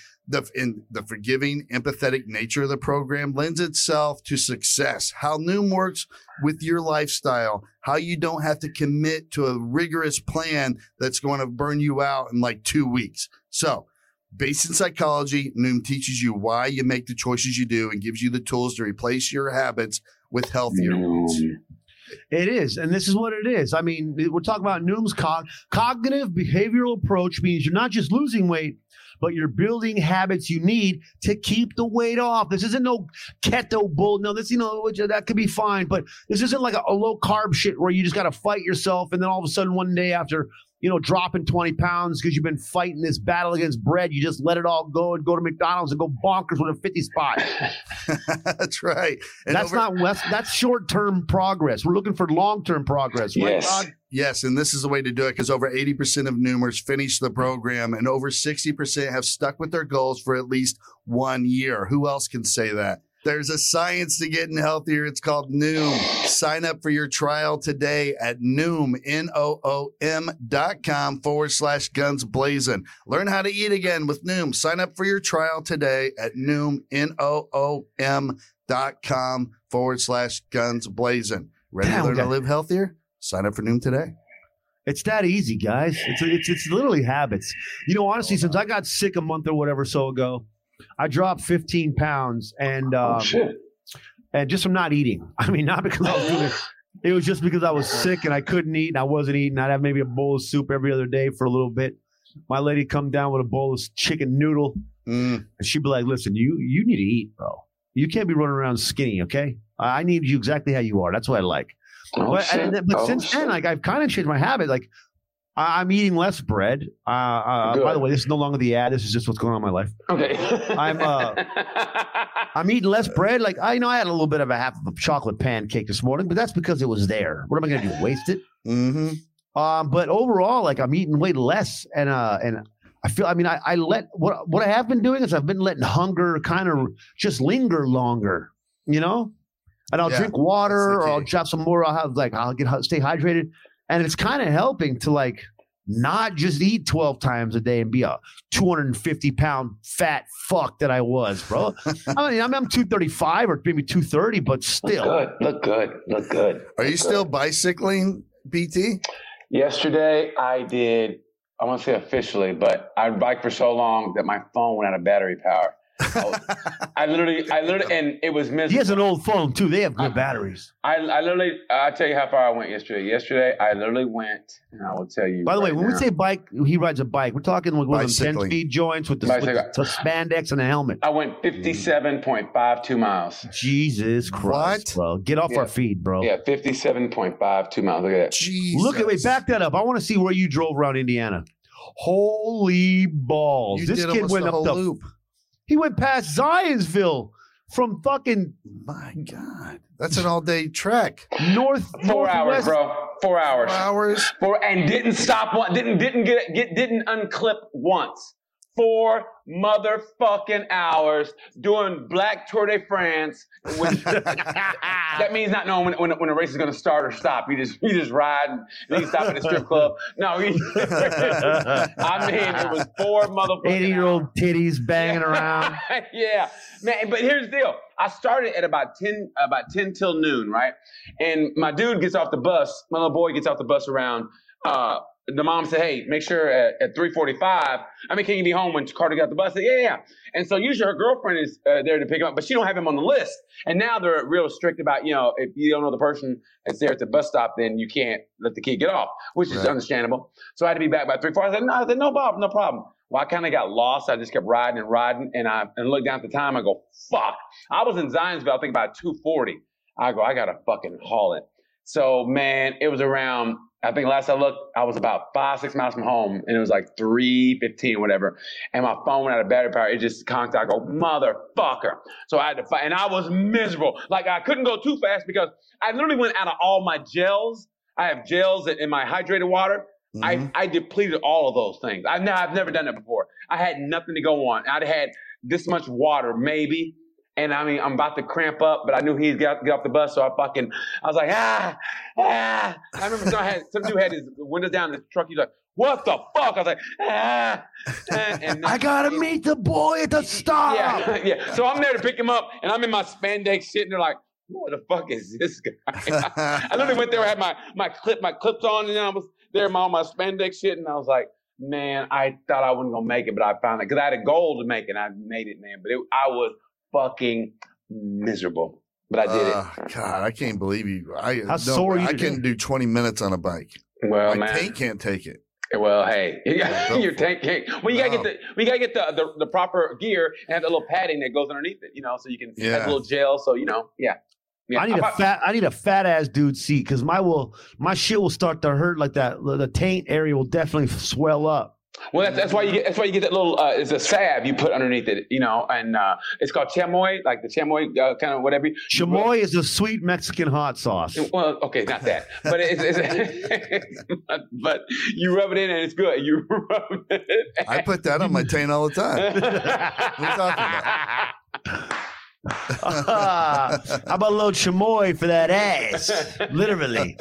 the forgiving, empathetic nature of the program lends itself to success. How Noom works with your lifestyle, how you don't have to commit to a rigorous plan that's going to burn you out in like 2 weeks. So, based in psychology, Noom teaches you why you make the choices you do and gives you the tools to replace your habits with healthier ones. It is. And this is what it is. I mean, we're talking about Noom's cognitive behavioral approach means you're not just losing weight, but you're building habits you need to keep the weight off. This isn't no keto bull. No, this, that could be fine. But this isn't like a low carb shit where you just got to fight yourself. And then all of a sudden one day after, dropping 20 pounds because you've been fighting this battle against bread, you just let it all go and go to McDonald's and go bonkers with a 50 spot. That's right. And that's short-term progress. We're looking for long-term progress. Right, Yes. Todd? Yes, and this is the way to do it because over 80% of Noomers finish the program and over 60% have stuck with their goals for at least 1 year. Who else can say that? There's a science to getting healthier. It's called Noom. Sign up for your trial today at Noom, Noom.com/guns blazing. Learn how to eat again with Noom. Sign up for your trial today at Noom, Noom.com/guns blazing. Ready to learn to live healthier? Sign up for Noom today. It's that easy, guys. It's literally habits. You know, honestly, since I got sick a month or whatever so ago, I dropped 15 pounds and just from not eating. I mean, not because I was doing it. It was just because I was sick and I couldn't eat and I wasn't eating. I'd have maybe a bowl of soup every other day for a little bit. My lady come down with a bowl of chicken noodle and she'd be like, listen, you need to eat, bro. You can't be running around skinny, okay? I need you exactly how you are. That's what I like. But since then, like I've kind of changed my habit. Like I'm eating less bread. By the way, this is no longer the ad. This is just what's going on in my life. Okay. I'm eating less bread. Like I had a little bit of a half of a chocolate pancake this morning, but that's because it was there. What am I going to do? Waste it? Mm-hmm. But overall, like I'm eating way less, and I feel. I mean, I let what I have been doing is I've been letting hunger kind of just linger longer. You know. And I'll drink water or I'll drop some more. I'll stay hydrated. And it's kind of helping to like not just eat 12 times a day and be a 250-pound fat fuck that I was, bro. I mean, I'm 235 or maybe 230, but still. Look good. Are you still bicycling, BT? Yesterday I did, I won't say officially, but I biked for so long that my phone went out of battery power. I literally, and it was miserable. He has an old phone too. They have good batteries. I'll tell you how far I went yesterday. Yesterday, I literally went, and I will tell you. By the way, when we say bike, he rides a bike. We're talking with one of them 10-speed joints with the spandex and a helmet. I went 57.52 miles. Jesus Christ, bro. Get off our feed, bro. Yeah, 57.52 miles. Look at that. Jesus. Wait, back that up. I want to see where you drove around Indiana. Holy balls. This kid went up the loop. He went past Zionsville from fucking. My God, that's an all-day trek. 4 hours, bro. 4 hours. 4 hours. And didn't stop one. Didn't unclip once. 4 motherfucking hours doing Black Tour de France. That means not knowing when a race is going to start or stop. You just ride and you can stop at a strip club. No, I mean it was 4 motherfucking 80-year-old titties banging around. Yeah, man. But here's the deal. I started at about 10 till noon, right? And my dude gets off the bus. My little boy gets off the bus around. The mom said, hey, make sure at 3:45, can you be home when Carter got the bus? I said, yeah. And so usually her girlfriend is there to pick him up, but she don't have him on the list. And now they're real strict about, if you don't know the person that's there at the bus stop, then you can't let the kid get off, which is understandable. So I had to be back by 3:45. I said, no problem. Well, I kind of got lost. I just kept riding, and I looked down at the time. I go, fuck. I was in Zionsville, I think about 2:40. I go, I got to fucking haul it. So, man, it was around, I think last I looked, I was about 5-6 miles from home, and it was like 3:15 or whatever. And my phone went out of battery power. It just conked. I go, motherfucker. So I had to fight, and I was miserable. Like I couldn't go too fast because I literally went out of all my gels. I have gels in my hydrated water. Mm-hmm. I depleted all of those things. I've never done that before. I had nothing to go on. I'd had this much water, maybe. And I'm about to cramp up, but I knew he'd get off the bus, so I was like, I remember some dude had his windows down in the truck. He's like, what the fuck? I was like, And I gotta meet the boy at the stop. Yeah. So I'm there to pick him up, and I'm in my spandex shit, and they're like, who the fuck is this guy? I literally went there, I had my clips on, and I was there in my spandex shit, and I was like, man, I thought I wasn't gonna make it, but I found it because I had a goal to make it. And I made it, man. But I was fucking miserable, but I did it. God, I can't believe you. I can't do 20 minutes on a bike. Well, my tank can't take it. Well, hey, your tank can't. Well, you gotta get the proper gear and have the little padding that goes underneath it. So you can have a little gel. So yeah. I need a fat ass dude seat because my shit will start to hurt like that. The taint area will definitely swell up. Well, that's why you get that little it's a salve you put underneath it, and it's called chamoy, like the chamoy kind of whatever. Chamoy is a sweet Mexican hot sauce. Well, okay, not that, but it's but you rub it in and it's good. You rub it. I put that on my taint all the time. What are you talking about? How about a little chamoy for that ass? Literally.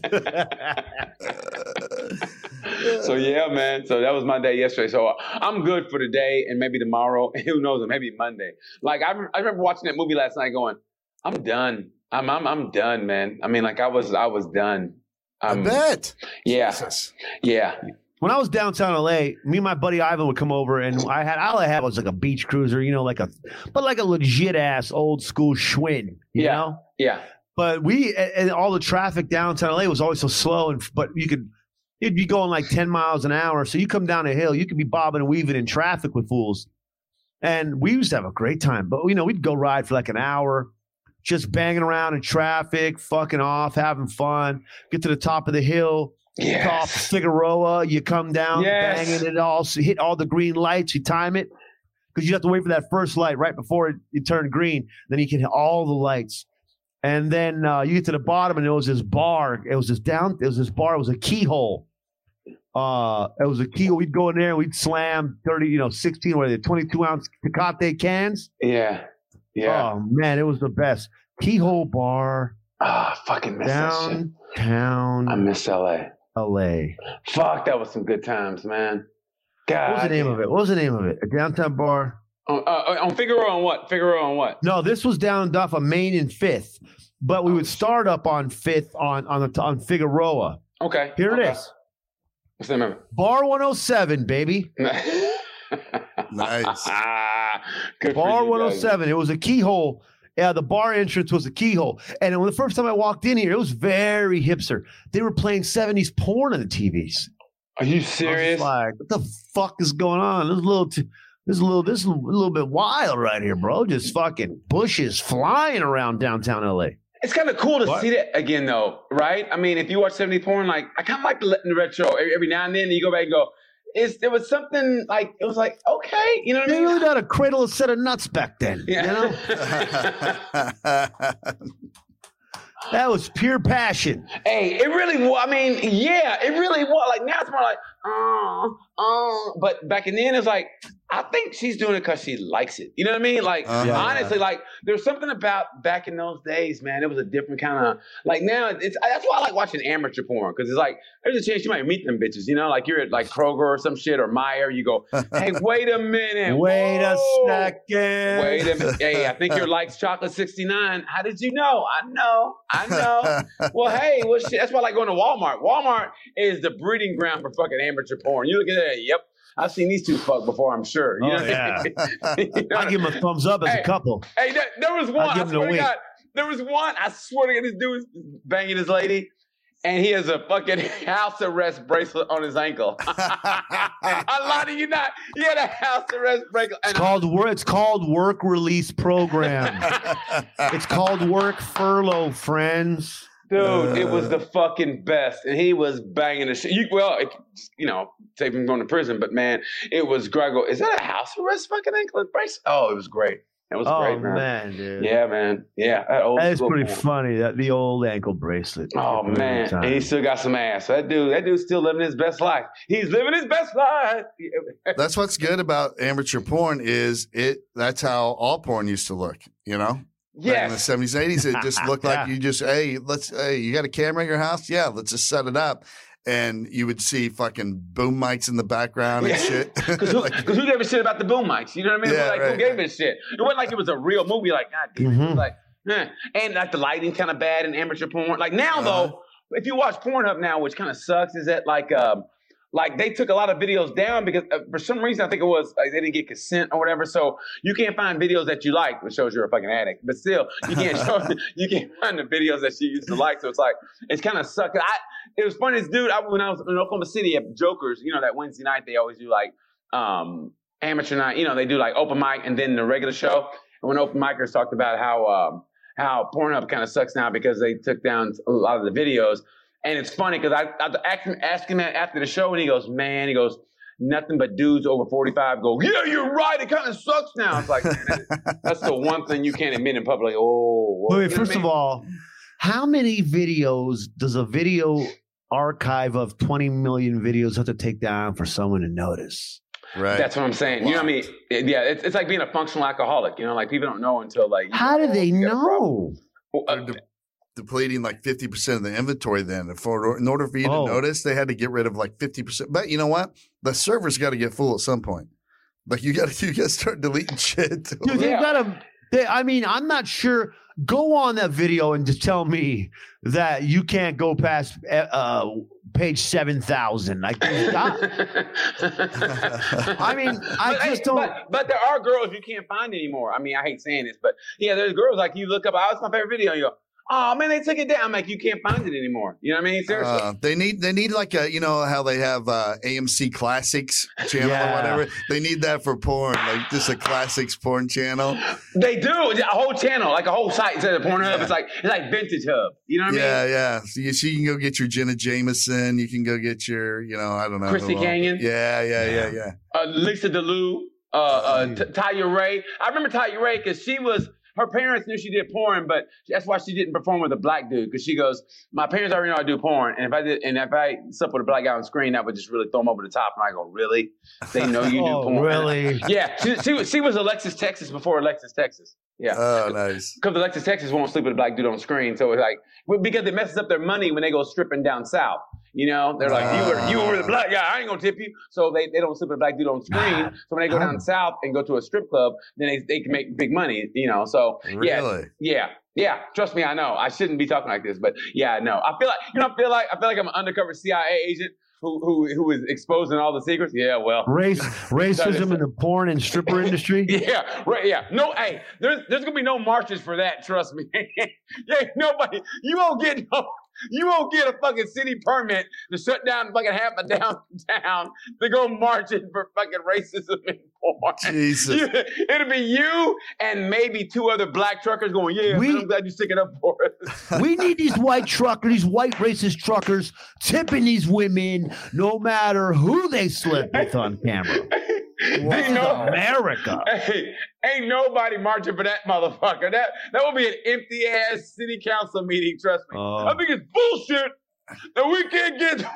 So yeah, man. So that was my day yesterday. So I'm good for today and maybe tomorrow. Who knows? Maybe Monday. Like I remember watching that movie last night, going, "I'm done. I'm done, man. I mean, like I was done. I bet. Yeah. Jesus. Yeah. When I was downtown LA, me and my buddy Ivan would come over, and all I had was like a beach cruiser, like a legit ass old school Schwinn, you know? Yeah. But and all the traffic downtown LA was always so slow, but you'd be going like 10 miles an hour. So you come down a hill, you could be bobbing and weaving in traffic with fools. And we used to have a great time, but we'd go ride for like an hour, just banging around in traffic, fucking off, having fun, get to the top of the hill. Yes. Off Figueroa, you come down, Yes. banging it all, so hit all the green lights, you time it, because you have to wait for that first light right before it turned green. Then you can hit all the lights. And then you get to the bottom, and there was this bar. It was this bar. It was a keyhole. It was a keyhole. We'd go in there, and we'd slam 16, 22-ounce Tecate cans. Yeah. Yeah. Oh, man, it was the best. Keyhole bar. Ah, fucking miss that shit. Downtown. I miss LA. LA. Fuck, that was some good times, man. God. What was the name of it? What was the name of it? A downtown bar? On Figueroa on what? Figueroa on what? No, this was down off of Main and 5th. But we would start up on 5th on Figueroa. Okay. Here it is. What's the name of it? Bar 107, baby. Nice. Good Bar for you 107. It was a keyhole. Yeah, the bar entrance was a keyhole. And when the first time I walked in here, it was very hipster. They were playing 70s porn on the TVs. Are you I was serious? like, what the fuck is going on? This is a little bit wild right here, bro. Just fucking bushes flying around downtown LA. It's kind of cool to see that again, though, right? I mean, if you watch 70s porn, like I kind of like the retro. Every now and then, you go back and go, there was something like it was like okay, you know what I They mean? really got to cradle a set of nuts back then. Yeah. You know, that was pure passion. Hey, it really was. I mean, yeah, it really was. Like now it's more like, but back in then it's like, I think she's doing it because she likes it. You know what I mean? Like honestly, like there's something about back in those days, man. It was a different kind of like now. That's why I like watching amateur porn because it's like there's a chance you might meet them bitches. You know, like you're at like Kroger or some shit or Meijer. You go, hey, wait a minute, Wait a whoa. second. Wait a minute. Hey, I think your likes chocolate 69. How did you know? I know. Well, hey, well, shit. That's why I like going to Walmart. Walmart is the breeding ground for fucking amateur porn. You look at that. Yep. I've seen these two fuck before, I'm sure. You know what I mean? You know? I give him a thumbs up as a couple. Hey, there was one. I give him swear a to wink. God. There was one. I swear to God, this dude is banging his lady, and he has a fucking house arrest bracelet on his ankle. I lie to you not. He had a house arrest bracelet. It's called work release program. It's called work furlough, friends. Dude, it was the fucking best, and he was banging the shit. Save him going to prison, but man, it was great. I go, is that a house arrest fucking anklet brace? Oh, it was great. It was great, man. Oh man, dude. Yeah, man. Yeah, that is pretty funny. That the old ankle bracelet. Oh man, and he still got some ass. That dude's still living his best life. He's living his best life. That's what's good about amateur porn is that's how all porn used to look, you know? Yes. In the 70s, 80s, it just looked like you just, you got a camera at your house? Yeah, let's just set it up. And you would see fucking boom mics in the background and shit. Because who gave a shit about the boom mics? You know what I mean? Yeah, Who gave a shit? It wasn't like it was a real movie. Like, God damn it. It was like, and like the lighting kind of bad in amateur porn. Like now though, if you watch Pornhub now, which kind of sucks, is that like they took a lot of videos down because for some reason I think it was like they didn't get consent or whatever. So you can't find videos that you like, which shows you're a fucking addict. But still, you can't find the videos that you used to like. So it's like it's kind of sucked. It was funny. This dude, when I was in Oklahoma City at Jokers, that Wednesday night they always do like amateur night. They do like open mic and then the regular show. And when open micers talked about how Pornhub kind of sucks now because they took down a lot of the videos. And it's funny because I asked him after the show, and he goes, nothing but dudes over 45 go, yeah, you're right. It kind of sucks now. It's like, man, that's the one thing you can't admit in public. Wait, first of all, how many videos does a video archive of 20 million videos have to take down for someone to notice? Right. That's what I'm saying. Wow. You know what I mean? Yeah, it's like being a functional alcoholic. Like people don't know until like. How do they know? Depleting like 50% of the inventory then. In order for you to notice, they had to get rid of like 50%. But you know what? The server's got to get full at some point. Like you got to start deleting shit. Dude, they've got to. I'm not sure. go on that video and just tell me that you can't go past page 7,000. Like, I mean, I just don't. But there are girls you can't find anymore. I mean, I hate saying this, but yeah, there's girls like you look up. Oh, it's my favorite video. And you go, oh man, they took it down. I'm like, you can't find it anymore. You know what I mean? Seriously. They need like a, you know how they have AMC Classics channel or whatever. They need that for porn, like just a classics porn channel. They do a whole channel, like a whole site instead of Pornhub. It's like Vintage Hub. You know what I mean? Yeah. So you can go get your Jenna Jameson. You can go get your, I don't know, Chrissy Canyon. Yeah. Lisa DeLue, Taya Ray. I remember Taya Ray because her parents knew she did porn, but that's why she didn't perform with a black dude. Because she goes, my parents already know I do porn, and if I slept with a black guy on screen, that would just really throw them over the top. And I go, really? They know you do porn? Really? Yeah. She was Alexis Texas before Alexis Texas. Yeah. Oh, nice. Because Alexis Texas won't sleep with a black dude on screen, so it's like because it messes up their money when they go stripping down south. They're like, you were the black guy. I ain't gonna tip you. So they don't sleep with a black dude on screen. So when they go down south and go to a strip club, then they can make big money. So really? Yeah. Trust me, I know. I shouldn't be talking like this, but yeah, no. I feel like I'm an undercover CIA agent who is exposing all the secrets. Yeah, well, racism in the porn and stripper industry. Yeah, right. Yeah, no. Hey, there's gonna be no marches for that. Trust me. Yeah, nobody. You won't get a fucking city permit to shut down fucking half of downtown to go marching for fucking racism in porn. Jesus. It'll be you and maybe 2 other black truckers going, yeah, man, I'm glad you stick it up for us. We need these white racist truckers tipping these women no matter who they slept with on camera. America. Hey, ain't nobody marching for that motherfucker. That will be an empty ass city council meeting. Trust me. I think it's bullshit that we can't get.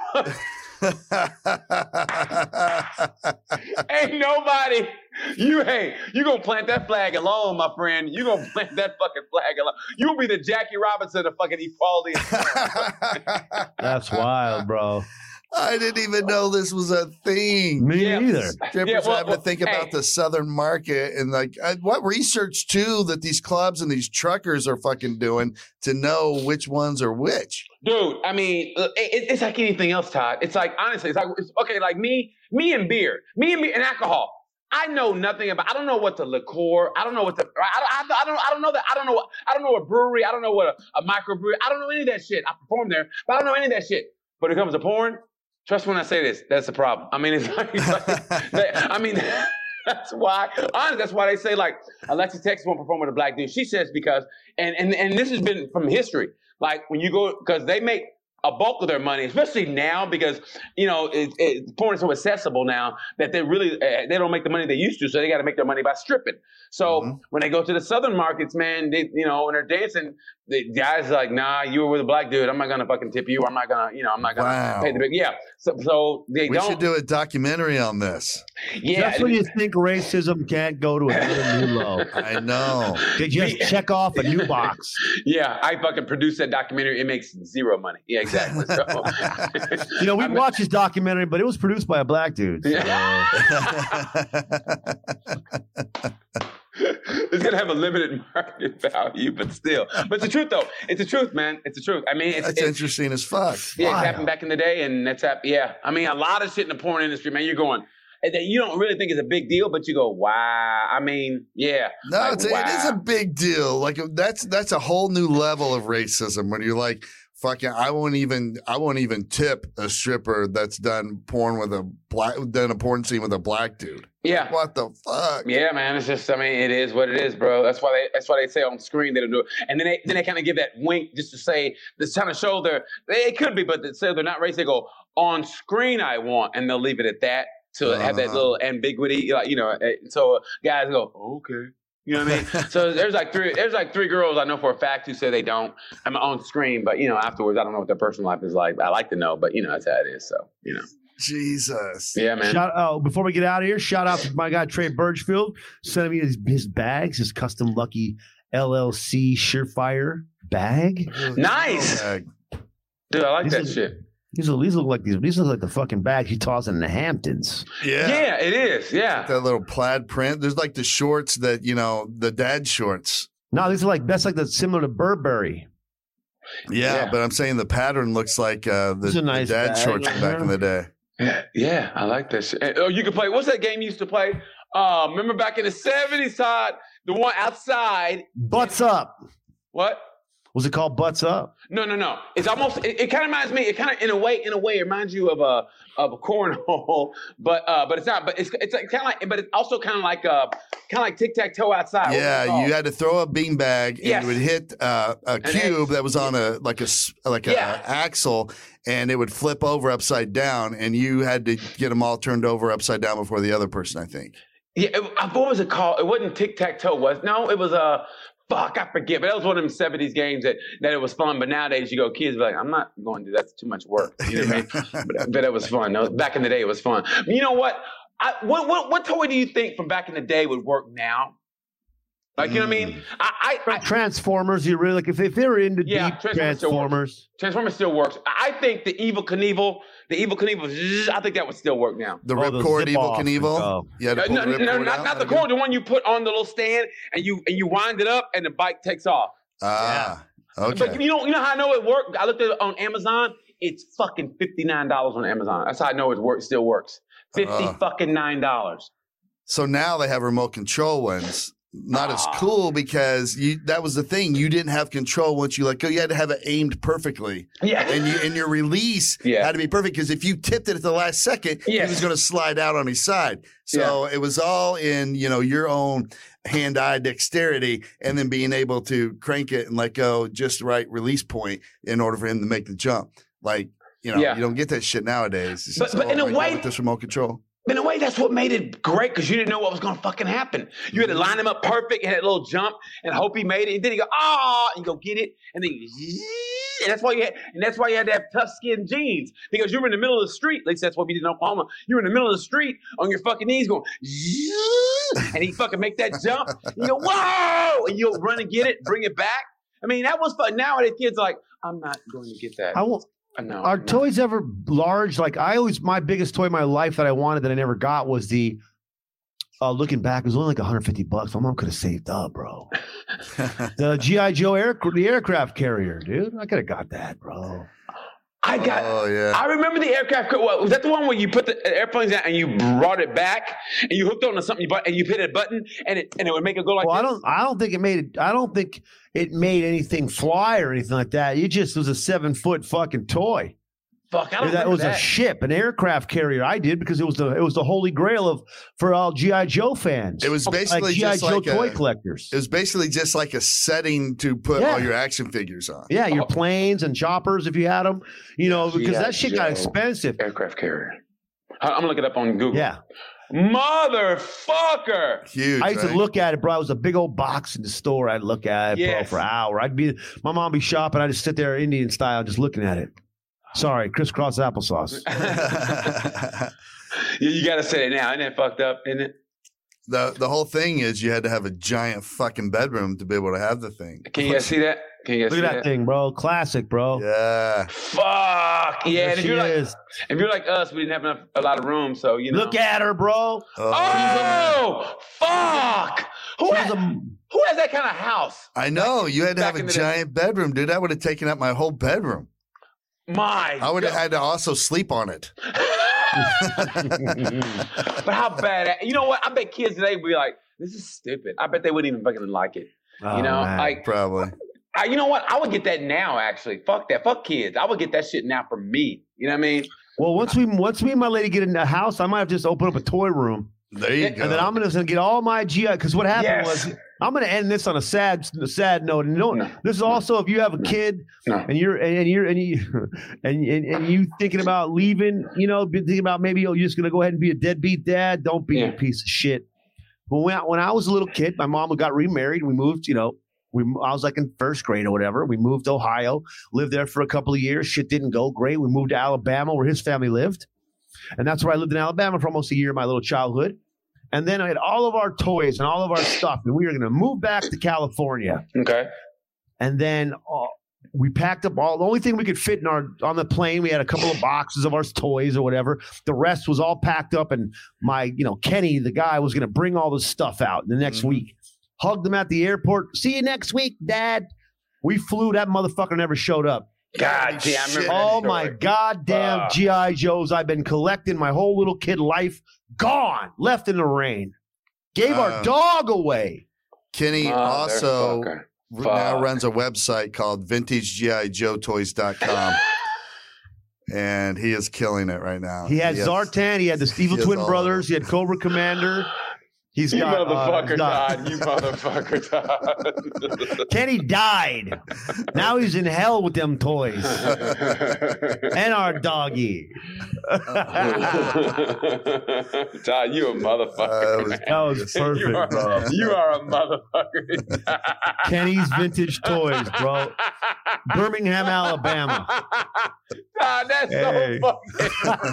Ain't nobody. You gonna plant that flag alone, my friend. You gonna plant that fucking flag alone. You'll be the Jackie Robinson of fucking equality. That's wild, bro. I didn't even know this was a thing. Me either. Strippers having to think about the southern market and what research too that these clubs and these truckers are fucking doing to know which ones are which. Dude, I mean, it's like anything else, Todd. It's like honestly, it's okay. Like me and beer and alcohol. I know nothing about. I don't know what the liqueur. I don't know what the. I don't know that. I don't know what brewery. I don't know what a microbrewery. I don't know any of that shit. I perform there, but I don't know any of that shit. But when it comes to porn. Trust when I say this, that's the problem. I mean, it's like that's why. Honestly, that's why they say like Alexis Texas won't perform with a black dude. She says because, and this has been from history. Like when you go, because they make a bulk of their money, especially now because porn is so accessible now that they don't make the money they used to, so they got to make their money by stripping. So when they go to the southern markets, man, when they're dancing, the guys are like, nah, you were with a black dude. I'm not gonna fucking tip you. I'm not gonna pay the big. Yeah. So we should do a documentary on this. Yeah. Just when you think racism can't go to another new low. I know. They just check off a new box. Yeah, I fucking produced that documentary. It makes zero money. Yeah, exactly. So, we watched this documentary, but it was produced by a black dude. So. It's gonna have a limited market value, but still. But it's the truth, though. It's the truth, man. It's the truth. I mean, it's interesting as fuck. Yeah, it's happened back in the day, and that's happened. Yeah, I mean, a lot of shit in the porn industry, man. You're going that you don't really think it's a big deal, but you go, wow. I mean, yeah. No, it is a big deal. Like that's a whole new level of racism when you're like. Fucking, I won't even tip a stripper that's done a porn scene with a black dude. Yeah. Like, what the fuck? Yeah, man. It's just, I mean, it is what it is, bro. That's why they say on screen they don't do it, and then they kind of give that wink just to say, this kind of show it could be, but they say they're not racist. They go on screen, I want, and they'll leave it at that to have that little ambiguity, so guys go, okay. You know what I mean? So there's like three girls I know for a fact who say they don't. I'm on screen, but afterwards I don't know what their personal life is like. I like to know, but that's how it is. So Jesus. Yeah, man. Before we get out of here, shout out to my guy Trey Birchfield sending me his bags, his custom Lucky LLC Surefire bag. Nice, dude. I like that shit. These look like the fucking bags he tossed in the Hamptons. Yeah, it is. Yeah, that little plaid print. There's like the shorts that the dad shorts No, that's like similar to Burberry. Yeah, but I'm saying the pattern looks like the nice dad bag. shorts from back in the day. Yeah, I like that shit. Oh, you can play. What's that game you used to play? Remember back in the 70s, Todd? The one outside. Butts Up. What? Was it called Butts Up? No. It's almost. It kind of reminds me. It kind of in a way, it reminds you of a cornhole, but it's not. But it's kind of like. But it's also kind of like tic-tac-toe outside. Yeah, you had to throw a beanbag and Yes. it would hit a cube that was on a axle, and it would flip over upside down, and you had to get them all turned over upside down before the other person, I think. Yeah. What was it called? It wasn't tic-tac-toe. It was a. Fuck, I forget. But that was one of them 70s games that it was fun. But nowadays, you go, kids be like, I'm not going to do that. That's too much work. You know what I mean? But it was fun. Back in the day, it was fun. You know what? What toy do you think from back in the day would work now? Like, you know what I mean? I Transformers, you really like if they were into deep Transformers. Transformers still works. I think the Evel Knievel, I think that would still work now. The Ripcord Evel Knievel. Oh. You had to pull the ripcord out? Not the cord, the one you put on the little stand and you wind it up and the bike takes off. Okay. But you know how I know it worked? I looked at it on Amazon. It's fucking $59 on Amazon. That's how I know it still works. fucking $9. So now they have remote control ones. Not as cool because that was the thing. You didn't have control once you let go. You had to have it aimed perfectly. Yeah. And your release had to be perfect because if you tipped it at the last second, he was going to slide out on his side. So it was all in, your own hand-eye dexterity and then being able to crank it and let go just the right release point in order for him to make the jump. Like, you don't get that shit nowadays. It's but in a way, with this remote control. In a way, that's what made it great because you didn't know what was going to fucking happen. You had to line him up perfect and had a little jump and hope he made it. And then he go, and you go get it. And then and that's why you had to have tough skin jeans because you were in the middle of the street. At least that's what we did in Oklahoma. You were in the middle of the street on your fucking knees going, and he fucking make that jump. And you go, whoa! And you'll run and get it, bring it back. I mean, that was fun. Nowadays, kids are like, I'm not going to get that. I won't. No, Are toys ever large? Like my biggest toy in my life that I wanted that I never got was the. Looking back, it was only like $150. My mom could have saved up, bro. The G.I. Joe the aircraft carrier, dude. I could have got that, bro. I remember the aircraft. Was that the one where you put the airplanes out and you brought it back and you hooked onto something and you hit a button and it would make it go like this? I don't think it made anything fly or anything like that. It just was a 7-foot fucking toy. Fuck, I don't that was a ship, an aircraft carrier. I did because it was the holy grail for all G.I. Joe fans. It was basically like G.I. just Joe like toy collectors. It was basically just like a setting to put all your action figures on. Yeah, your planes and choppers if you had them. Because that shit got expensive. Aircraft carrier. I'm gonna look it up on Google. Yeah. Motherfucker. Huge. I used to look at it, bro. It was a big old box in the store. I'd look at it, bro, for an hour. My mom would be shopping. I'd just sit there Indian style just looking at it. Sorry, crisscross applesauce. You got to say it now. Isn't it fucked up, isn't it? The whole thing is you had to have a giant fucking bedroom to be able to have the thing. Can you guys see that? Look at that thing, bro. Classic, bro. Yeah. Fuck. Yeah. And if you're like us, we didn't have a lot of room, so Look at her, bro. Oh, fuck. Who has that kind of house? I know. You had to have a giant bedroom, dude. That would have taken up my whole bedroom. I would have had to also sleep on it. But how bad? You know what? I bet kids today would be like, "This is stupid." I bet they wouldn't even fucking like it. Man, probably. You know what? I would get that now. Actually, fuck that. Fuck kids. I would get that shit now for me. You know what I mean? Well, once me and my lady get in the house, I might have just open up a toy room. There you go. And then I'm gonna get all my GI. Because what happened was, I'm gonna end this on a sad note. And this is also if you have a kid and you thinking about leaving, thinking about maybe you're just gonna go ahead and be a deadbeat dad. Don't be a piece of shit. But when I was a little kid, my mom got remarried. We moved. I was like in first grade or whatever. We moved to Ohio, lived there for a couple of years. Shit didn't go great. We moved to Alabama where his family lived. And that's where I lived in Alabama for almost a year of my little childhood. And then I had all of our toys and all of our stuff. And we were going to move back to California. Okay. And then we packed up the only thing we could fit on the plane. We had a couple of boxes of our toys or whatever. The rest was all packed up. And my, Kenny, the guy, was going to bring all this stuff out the next week. hugged him at the airport. See you next week, Dad. We flew. That motherfucker never showed up. God damn. I remember Oh, that my story. goddamn G.I. Joes I've been collecting my whole little kid life. Gone. Left in the rain. Gave our dog away. Kenny also Motherfucker. now runs a website called VintageGIJoeToys.com. And he is killing it right now. He had Zartan. He had the Evil he has Twin all Brothers. He had Cobra Commander. He's You got motherfucker, he's got- Todd. You motherfucker, Todd. Kenny died. Now he's in hell with them toys. And our doggy. Todd, you a motherfucker. Man. That was perfect, bro. You are a motherfucker. Kenny's Vintage Toys, bro. Birmingham, Alabama. Todd, that's Hey. so fucking.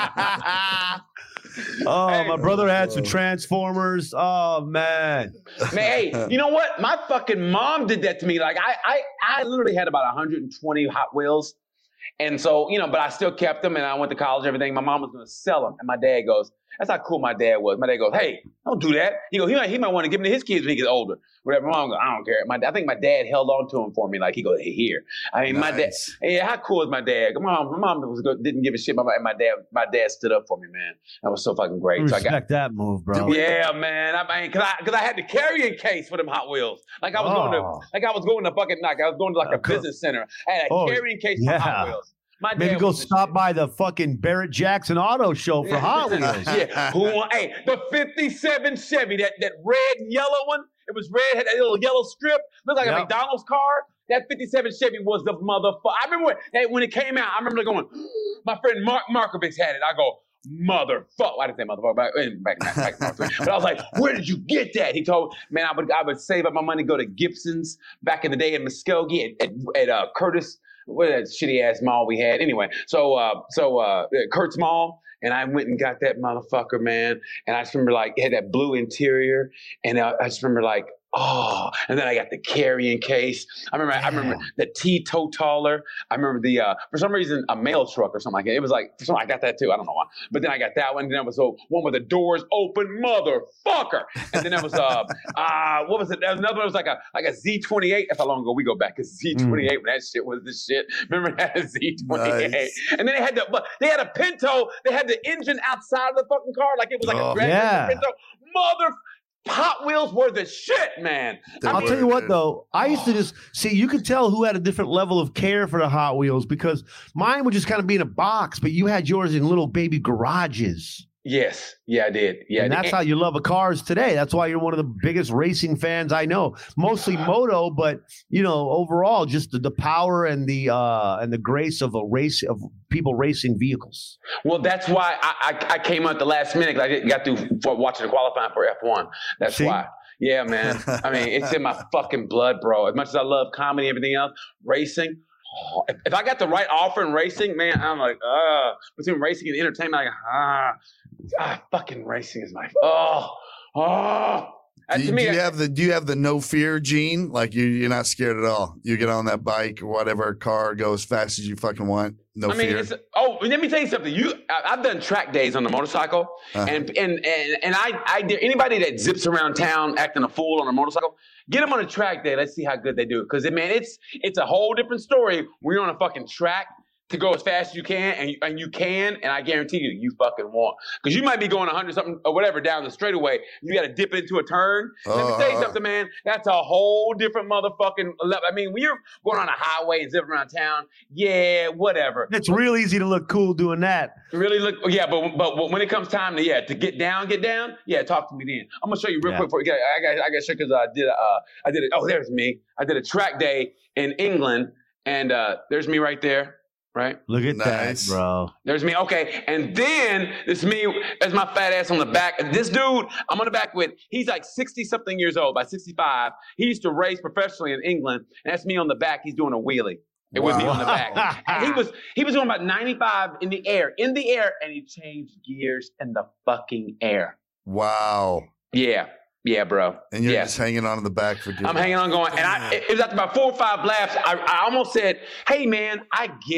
Oh, Hey. my brother had some Transformers. Oh, man. Man, hey, you know what? My fucking mom did that to me. Like I literally had about 120 Hot Wheels. And so, but I still kept them and I went to college and everything. My mom was going to sell them. And my dad goes, that's how cool my dad was. My dad goes, hey, don't do that. He goes, he might want to give them to his kids when he gets older. Whatever. My mom goes, I don't care. I think my dad held on to them for me. Like he goes, hey, here. I mean, my dad, yeah, how cool is my dad? My mom didn't give a shit. My dad stood up for me, man. That was so fucking great. So Respect that move, bro. yeah, man. I mean, cause I had the carrying case for them Hot Wheels. Like I was going to fucking I was going to like a business center. I had a carrying case for Hot Wheels. My Maybe dad go was the stop shit. by the fucking Barrett Jackson Auto Show for Hot Wheels. Yeah. Hey, the 57 Chevy, that red and yellow one. It was red, had that little yellow strip. Looked like a McDonald's car. That 57 Chevy was the motherfucker. I remember when it came out, I remember going, my friend Mark Markovich had it. I go, motherfucker. I didn't say motherfucker back but I was like, where did you get that? He told me, man, I would save up my money, go to Gibson's back in the day in Muskogee at Curtis. What that shitty ass mall we had anyway. So Kurt's Mall, and I went and got that motherfucker, man. And I just remember like it had that blue interior, and I just remember like, oh, and then I got the carrying case. I remember the teetotaler. I remember the for some reason a mail truck or something like that. It was like I got that too. I don't know why. But then I got that one. And then there was one with the doors open, motherfucker. And then there was what was it? There was another one. It was like a Z28. That's how long ago we go back. Cause Z28 when that shit was the shit. Remember that Z28? Nice. And then they had a Pinto. They had the engine outside of the fucking car, like it was like a Grand Pinto. Hot Wheels were the shit, man. I'll tell you what, though. I used to just see, you could tell who had a different level of care for the Hot Wheels because mine would just kind of be in a box, but you had yours in little baby garages. Yes. Yeah, I did. Yeah. And that's how you love cars today. That's why you're one of the biggest racing fans I know. Mostly moto, but overall, just the power and the grace of people racing vehicles. Well, that's why I came out the last minute. I got through watching the qualifying for F1. That's why. Yeah, man. I mean, it's in my fucking blood, bro. As much as I love comedy and everything else, racing. Oh, if I got the right offer in racing, man, I'm like, between racing and entertainment, fucking racing is my Do you have the no fear gene? Like you're not scared at all. You get on that bike or whatever car, go as fast as you fucking want. No fear. Let me tell you something. I've done track days on the motorcycle, and I dare anybody that zips around town acting a fool on a motorcycle, get them on a track day. Let's see how good they do. Because man, it's a whole different story when you're on a fucking track to go as fast as you can, and I guarantee you fucking won't. Because you might be going 100 something or whatever down the straightaway. You got to dip it into a turn. Let me tell you something, man. That's a whole different motherfucking level. I mean, when you're going on a highway and zipping around town, yeah, whatever. It's real easy to look cool doing that. Really look, yeah, but when it comes time to get down, yeah, talk to me then. I'm gonna show you real quick. I got to show because I did it. Oh, there's me. I did a track day in England, and there's me right there. Right? Look at that, bro. There's me. Okay. And then it's me as my fat ass on the back. And this dude I'm on the back with, he's like 60-something years old, by 65. He used to race professionally in England. And that's me on the back. He's doing a wheelie. It was me on the back. And he was doing about 95 in the air, and he changed gears in the fucking air. Wow. Yeah, bro. And you're just hanging on in the back for good. I'm hanging on going. And it was after about 4 or 5 laps, I almost said, hey, man, I get it.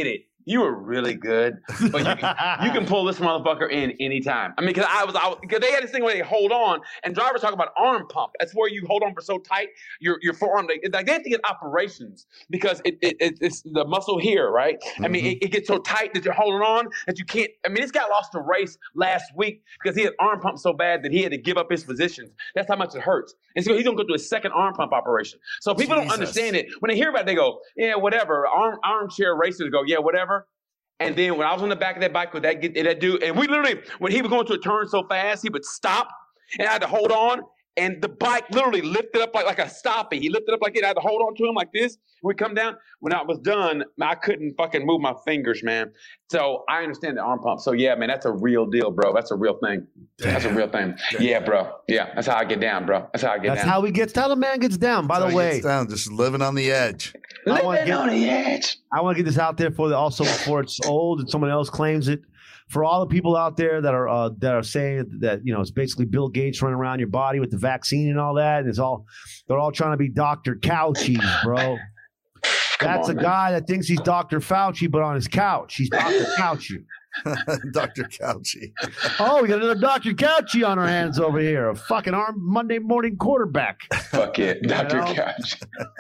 you were really good, but you can pull this motherfucker in anytime. I mean, because because they had this thing where they hold on, and drivers talk about arm pump. That's where you hold on for so tight, your forearm. They have to get operations because it's the muscle here, right? I mean, it gets so tight that you're holding on that you can't. I mean, this guy lost a race last week because he had arm pump so bad that he had to give up his positions. That's how much it hurts. And so he's gonna go through a second arm pump operation. So people don't understand it. When they hear about it, they go, yeah, whatever. Armchair racers go, yeah, whatever. And then when I was on the back of that bike with that dude, and we literally, when he was going to a turn so fast, he would stop, and I had to hold on, and the bike literally lifted up like a stoppie. He lifted up like it. I had to hold on to him like this. We come down. When I was done, I couldn't fucking move my fingers, man. So I understand the arm pump. So yeah, man, that's a real deal, bro. That's a real thing. That's a real thing. Yeah, bro. Yeah, that's how I get down, bro. That's how I get down. That's how the man gets down. By the way, down, just living on the edge. Living on the edge. I want to get this out there before it's old and someone else claims it. For all the people out there that are saying that it's basically Bill Gates running around your body with the vaccine and all that, and they're all trying to be Dr. Fauci, bro. That's a guy that thinks he's Dr. Fauci, but on his couch, he's Dr. Fauci. Dr. Couchy. Oh, we got another Dr. Couchy on our hands over here. A fucking Monday morning quarterback. Fuck it, Dr. Couch.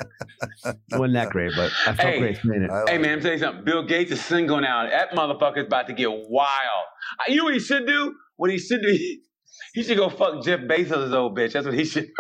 Wasn't that great, but I felt great saying it. Hey, man, I'm telling you something. Bill Gates is single now. That motherfucker's about to get wild. You know what he should do? What he should do? He should go fuck Jeff Bezos' old bitch. That's what he should.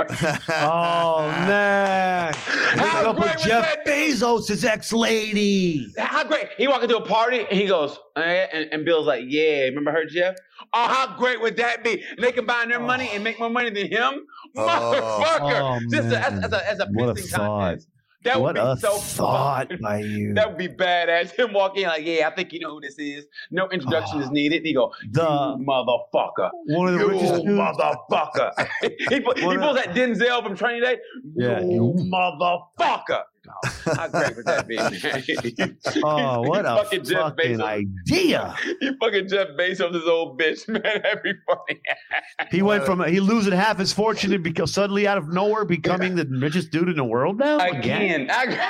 Oh, man. How up with Jeff Bezos' ex-lady. How great. He walked into a party, and he goes, and Bill's like, yeah, remember her, Jeff? Oh, how great would that be? And they combine their money and make more money than him? Motherfucker. Just as a pissing contest. That would be so thought fun. By you. That would be badass. Him walking like, yeah, I think you know who this is. No introduction is needed. He go, you motherfucker. One of the richest dudes. Motherfucker. he pulls that Denzel from Training Day. Yeah. You motherfucker. How great would that be, man? Oh, what a fucking idea. You fucking Jeff Bezos' old bitch, man. That'd be funny. He went from losing half his fortune to become suddenly out of nowhere becoming the richest dude in the world now? Again.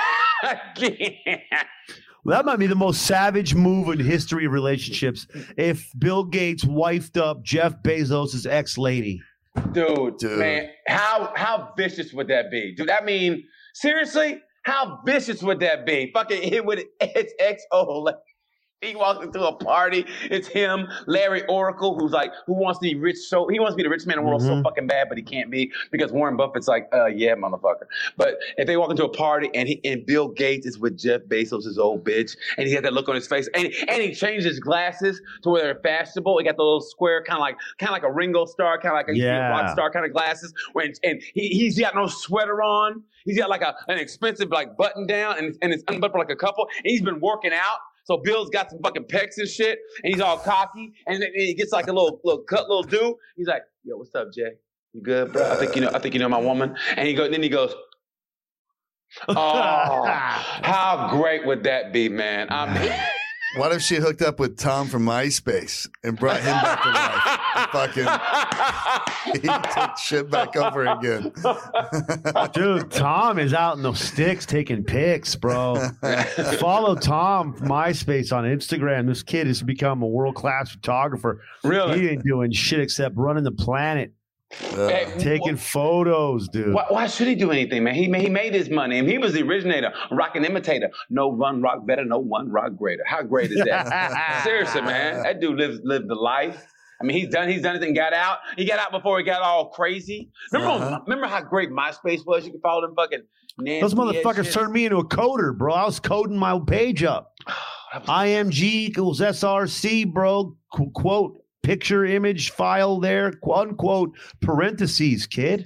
Well, that might be the most savage move in history of relationships if Bill Gates wifed up Jeff Bezos' ex-lady. Dude, man, how vicious would that be? Dude, I mean, seriously? How vicious would that be? Fucking hit with its ex-old. He walks into a party. It's him, Larry Oracle, who wants to be rich. So he wants to be the richest man in the world so fucking bad, but he can't be because Warren Buffett's like, yeah, motherfucker. But if they walk into a party and Bill Gates is with Jeff Bezos' old bitch, and he has that look on his face, and he changed his glasses to where they're fashionable. He got the little square, kind of like a Ringo Starr, kind of like a rock star kind of glasses. And he's got no sweater on. He's got like an expensive button down, and it's unbuttoned for like a couple. And he's been working out. So Bill's got some fucking pecs and shit, and he's all cocky, and then he gets like a little dude. He's like, "Yo, what's up, Jay? You good, bro? I think you know my woman." And then he goes, "Oh, how great would that be, man?" I mean, what if she hooked up with Tom from MySpace and brought him back to life? He took shit back over again. Dude, Tom is out in those sticks taking pics, bro. Follow Tom from MySpace on Instagram. This kid has become a world-class photographer. Really? He ain't doing shit except running the planet. Taking photos, dude. Why should he do anything, man? He made his money, and he was the originator, rock and imitator. No one rock better, no one rock greater. How great is that? Seriously, man, that dude lived the life. I mean, he's done it and got out. He got out before he got all crazy. Remember how great MySpace was? You could follow them fucking nasty. Those motherfuckers turned me into a coder, bro. I was coding my page up. IMG equals SRC, bro. Quote. Picture image file there, unquote, parentheses, kid.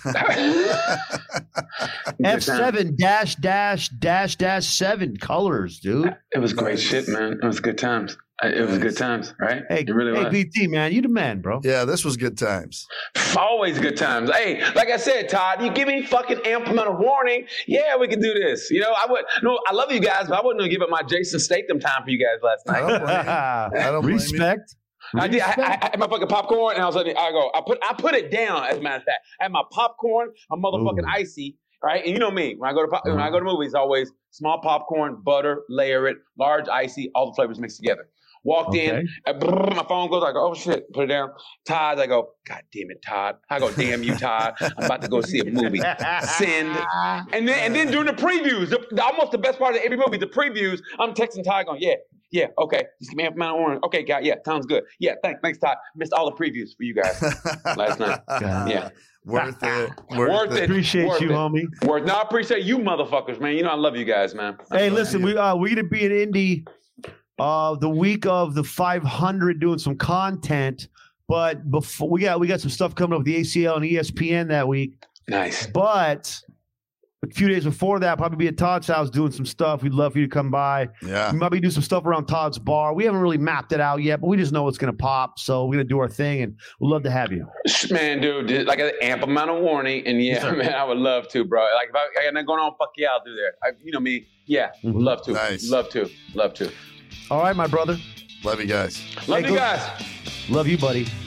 F7 -- 7 colors, dude. It was great shit, man. It was good times. It was good times, right? Hey, it really was. BT, man, you the man, bro. Yeah, this was good times. Always good times. Hey, like I said, Todd, you give me fucking ample amount of warning. Yeah, we can do this. You know, I love you guys, but I wouldn't give up my Jason Statham time for you guys last night. I don't blame Respect. I did. I had my fucking popcorn, and I put it down. As a matter of fact, I had my popcorn, a motherfucking icy. right? And you know me, when I go to movies, always small popcorn, butter, layer it, large icy, all the flavors mixed together. Walked in, my phone goes, I go, oh shit, put it down. Todd, I go, God damn it, Todd. I go, damn you, Todd. I'm about to go see a movie. Send. And then during the previews, almost the best part of every movie, the previews, I'm texting Todd going, yeah, okay. Just give me half amount of orange. Okay, God, yeah, sounds good. Yeah, thanks, Todd. Missed all the previews for you guys last night. Yeah. Worth it. Appreciate you, homie. No, I appreciate you motherfuckers, man. You know I love you guys, man. Hey, listen, we're gonna be in Indy the week of the 500 doing some content, but before we got some stuff coming up with the ACL and ESPN that week. Nice. But a few days before that, probably be at Todd's house doing some stuff. We'd love for you to come by. Yeah. We might be doing some stuff around Todd's bar. We haven't really mapped it out yet, but we just know it's going to pop. So we're going to do our thing, and we'd love to have you. Man, dude, like an ample amount of warning. And man, I would love to, bro. Like if I got nothing going on, fuck yeah, I'll do that. You know me. Yeah, would love to. Nice. Love to. All right, my brother. Love you guys. Love you guys. Love you, buddy.